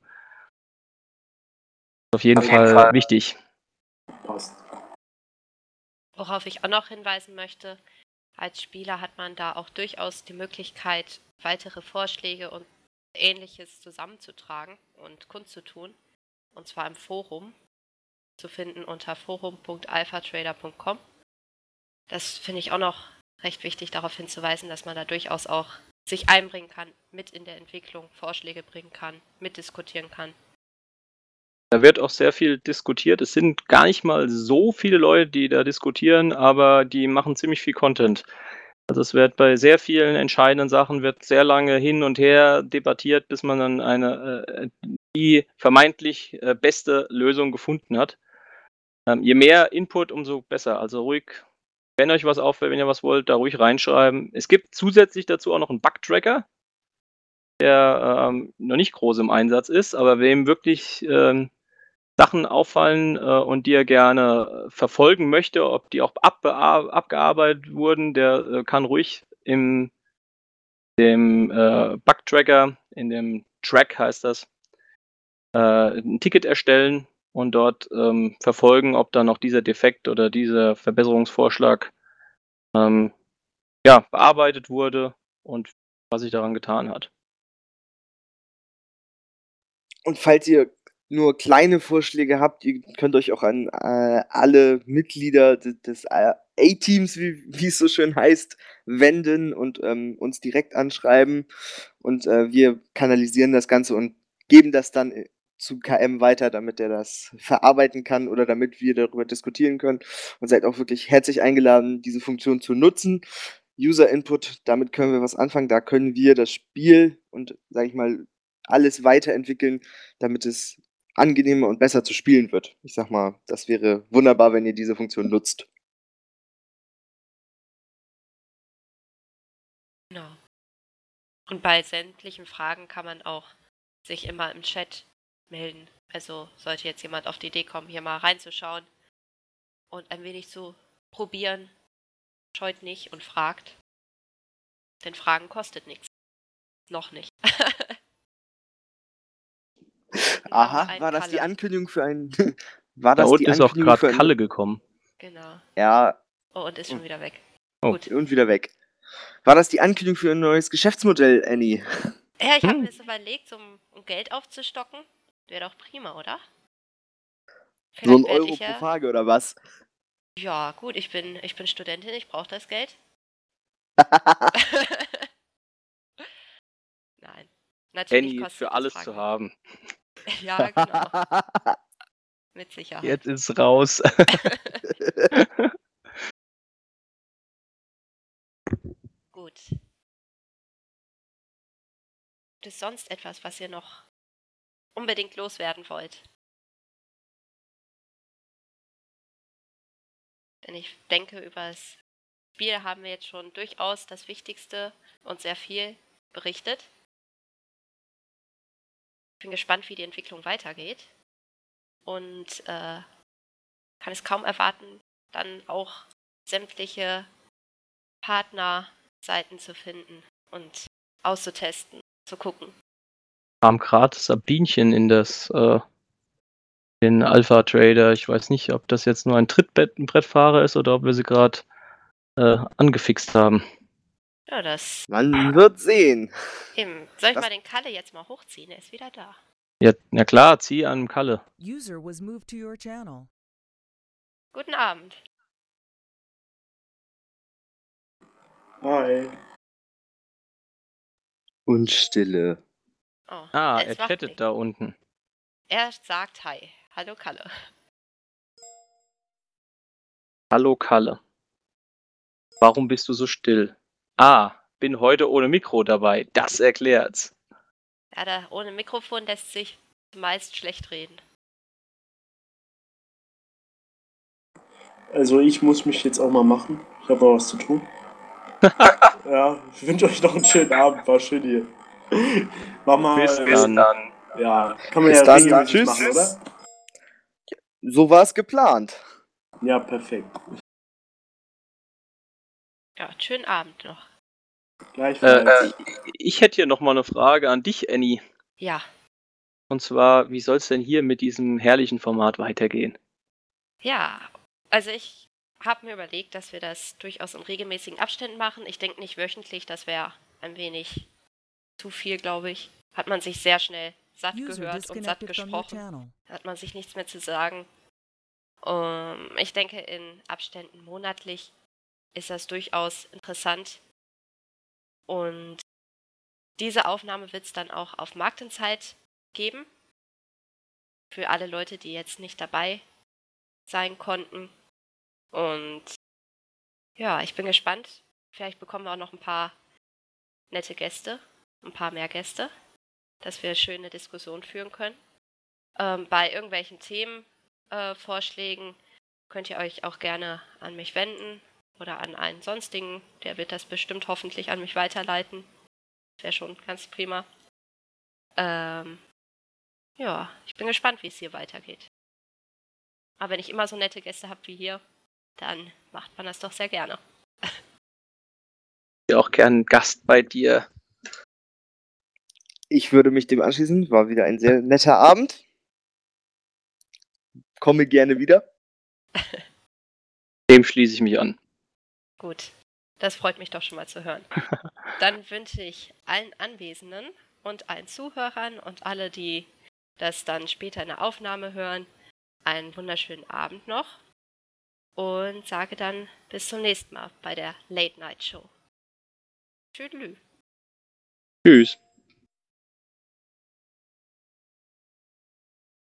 Auf jeden, Auf jeden Fall, Fall. wichtig. Passt. Worauf ich auch noch hinweisen möchte, als Spieler hat man da auch durchaus die Möglichkeit, weitere Vorschläge und Ähnliches zusammenzutragen und kundzutun. Und zwar im Forum, zu finden unter forum punkt alphatrader punkt com. Das finde ich auch noch recht wichtig, darauf hinzuweisen, dass man da durchaus auch sich einbringen kann, mit in der Entwicklung Vorschläge bringen kann, mitdiskutieren kann. Da wird auch sehr viel diskutiert. Es sind gar nicht mal so viele Leute, die da diskutieren, aber die machen ziemlich viel Content. Also es wird bei sehr vielen entscheidenden Sachen wird sehr lange hin und her debattiert, bis man dann eine äh, die vermeintlich äh, beste Lösung gefunden hat. Ähm, je mehr Input, umso besser. Also ruhig, wenn euch was auffällt, wenn ihr was wollt, da ruhig reinschreiben. Es gibt zusätzlich dazu auch noch einen Bug-Tracker, der ähm, noch nicht groß im Einsatz ist, aber wem wirklich ähm, Sachen auffallen äh, und die er gerne äh, verfolgen möchte, ob die auch abbe- abgearbeitet wurden, der äh, kann ruhig im dem äh, Bug-Tracker, in dem Track heißt das, äh, ein Ticket erstellen und dort ähm, verfolgen, ob da noch dieser Defekt oder dieser Verbesserungsvorschlag ähm, ja, bearbeitet wurde und was sich daran getan hat. Und falls ihr nur kleine Vorschläge habt, ihr könnt euch auch an äh, alle Mitglieder des, des A-Teams, wie, wie es so schön heißt, wenden und ähm, uns direkt anschreiben. Und äh, wir kanalisieren das Ganze und geben das dann zu K M weiter, damit er das verarbeiten kann oder damit wir darüber diskutieren können. Und seid auch wirklich herzlich eingeladen, diese Funktion zu nutzen. User Input, damit können wir was anfangen. Da können wir das Spiel und, sage ich mal, alles weiterentwickeln, damit es angenehmer und besser zu spielen wird. Ich sag mal, das wäre wunderbar, wenn ihr diese Funktion nutzt. Genau. Und bei sämtlichen Fragen kann man auch sich immer im Chat melden. Also sollte jetzt jemand auf die Idee kommen, hier mal reinzuschauen und ein wenig zu probieren, scheut nicht und fragt. Denn Fragen kostet nichts. Noch nicht. Aha, war das die Ankündigung für ein... war Da das unten die ist auch Ankündigung für gerade ein... Kalle gekommen. Genau. Ja, Oh, und ist schon wieder weg. Oh. Gut. und wieder weg. War das die Ankündigung für ein neues Geschäftsmodell, Annie? Ja, ich habe Hm. mir das überlegt, um, um Geld aufzustocken. Wäre doch prima, oder? So ein Vielleicht werd Euro ich pro ja. Frage oder was? Ja, gut, ich bin, ich bin Studentin, ich brauche das Geld. Nein. Natürlich Annie ist kostet für das alles Fragen. zu haben. Ja, genau. Mit Sicherheit. Jetzt ist raus. Gut. Gibt es sonst etwas, was ihr noch unbedingt loswerden wollt? Denn ich denke, über das Spiel haben wir jetzt schon durchaus das Wichtigste und sehr viel berichtet. Ich bin gespannt, wie die Entwicklung weitergeht. Und äh, kann es kaum erwarten, dann auch sämtliche Partnerseiten zu finden und auszutesten, zu gucken. Kam gerade Sabinchen in das äh, den Alpha Trader. Ich weiß nicht, ob das jetzt nur ein Trittbrettfahrer ist oder ob wir sie gerade äh, angefixt haben. Ja, das Man wird sehen. eben. Soll ich Das- mal den Kalle jetzt mal hochziehen? Er ist wieder da. Ja, na klar, zieh an Kalle. User was moved to your channel. Guten Abend. Hi. Und Stille. Oh, Ah, es er macht chattet nichts. da unten. Er sagt Hi. Hallo Kalle. Hallo Kalle. Warum bist du so still? Ah, bin heute ohne Mikro dabei. Das erklärt's. Ja, da ohne Mikrofon lässt sich meist schlecht reden. Also ich muss mich jetzt auch mal machen. Ich habe noch was zu tun. Ja, ich wünsche euch noch einen schönen Abend. War schön hier. Mach mal. Bis äh, dann. Ja, kann man Bis ja dann. regelmäßig Tschüss. machen, oder? So war es geplant. Ja, perfekt. Ja, schönen Abend noch. Gleichfalls. Äh, ich hätte hier nochmal eine Frage an dich, Annie. Ja, Und zwar, wie soll es denn hier mit diesem herrlichen Format weitergehen? ja. Also ich habe mir überlegt, dass wir das durchaus in regelmäßigen Abständen machen. Ich denke nicht wöchentlich, das wäre ein wenig zu viel, glaube ich. Hat man sich sehr schnell satt User gehört und satt disconnected from your gesprochen. channel. Hat man sich nichts mehr zu sagen. Um, ich denke, in Abständen monatlich ist das durchaus interessant. Und diese Aufnahme wird es dann auch auf Marktenzeit geben. Für alle Leute, die jetzt nicht dabei sein konnten. Und ja, ich bin gespannt. Vielleicht bekommen wir auch noch ein paar nette Gäste, ein paar mehr Gäste, dass wir schöne Diskussionen führen können. Ähm, bei irgendwelchen Themenvorschlägen äh, könnt ihr euch auch gerne an mich wenden oder an einen sonstigen. Der wird das bestimmt hoffentlich an mich weiterleiten. Wäre schon ganz prima. Ähm, ja, ich bin gespannt, wie es hier weitergeht. Aber wenn ich immer so nette Gäste habe wie hier, dann macht man das doch sehr gerne. Ich bin auch gern Gast bei dir. Ich würde mich dem anschließen. War wieder ein sehr netter Abend. komme gerne wieder. Dem schließe ich mich an. Gut, das freut mich doch schon mal zu hören. Dann wünsche ich allen Anwesenden und allen Zuhörern und alle, die das dann später in der Aufnahme hören, einen wunderschönen Abend noch und sage dann bis zum nächsten Mal bei der Late Night Show. Tschüdelü. Tschüss.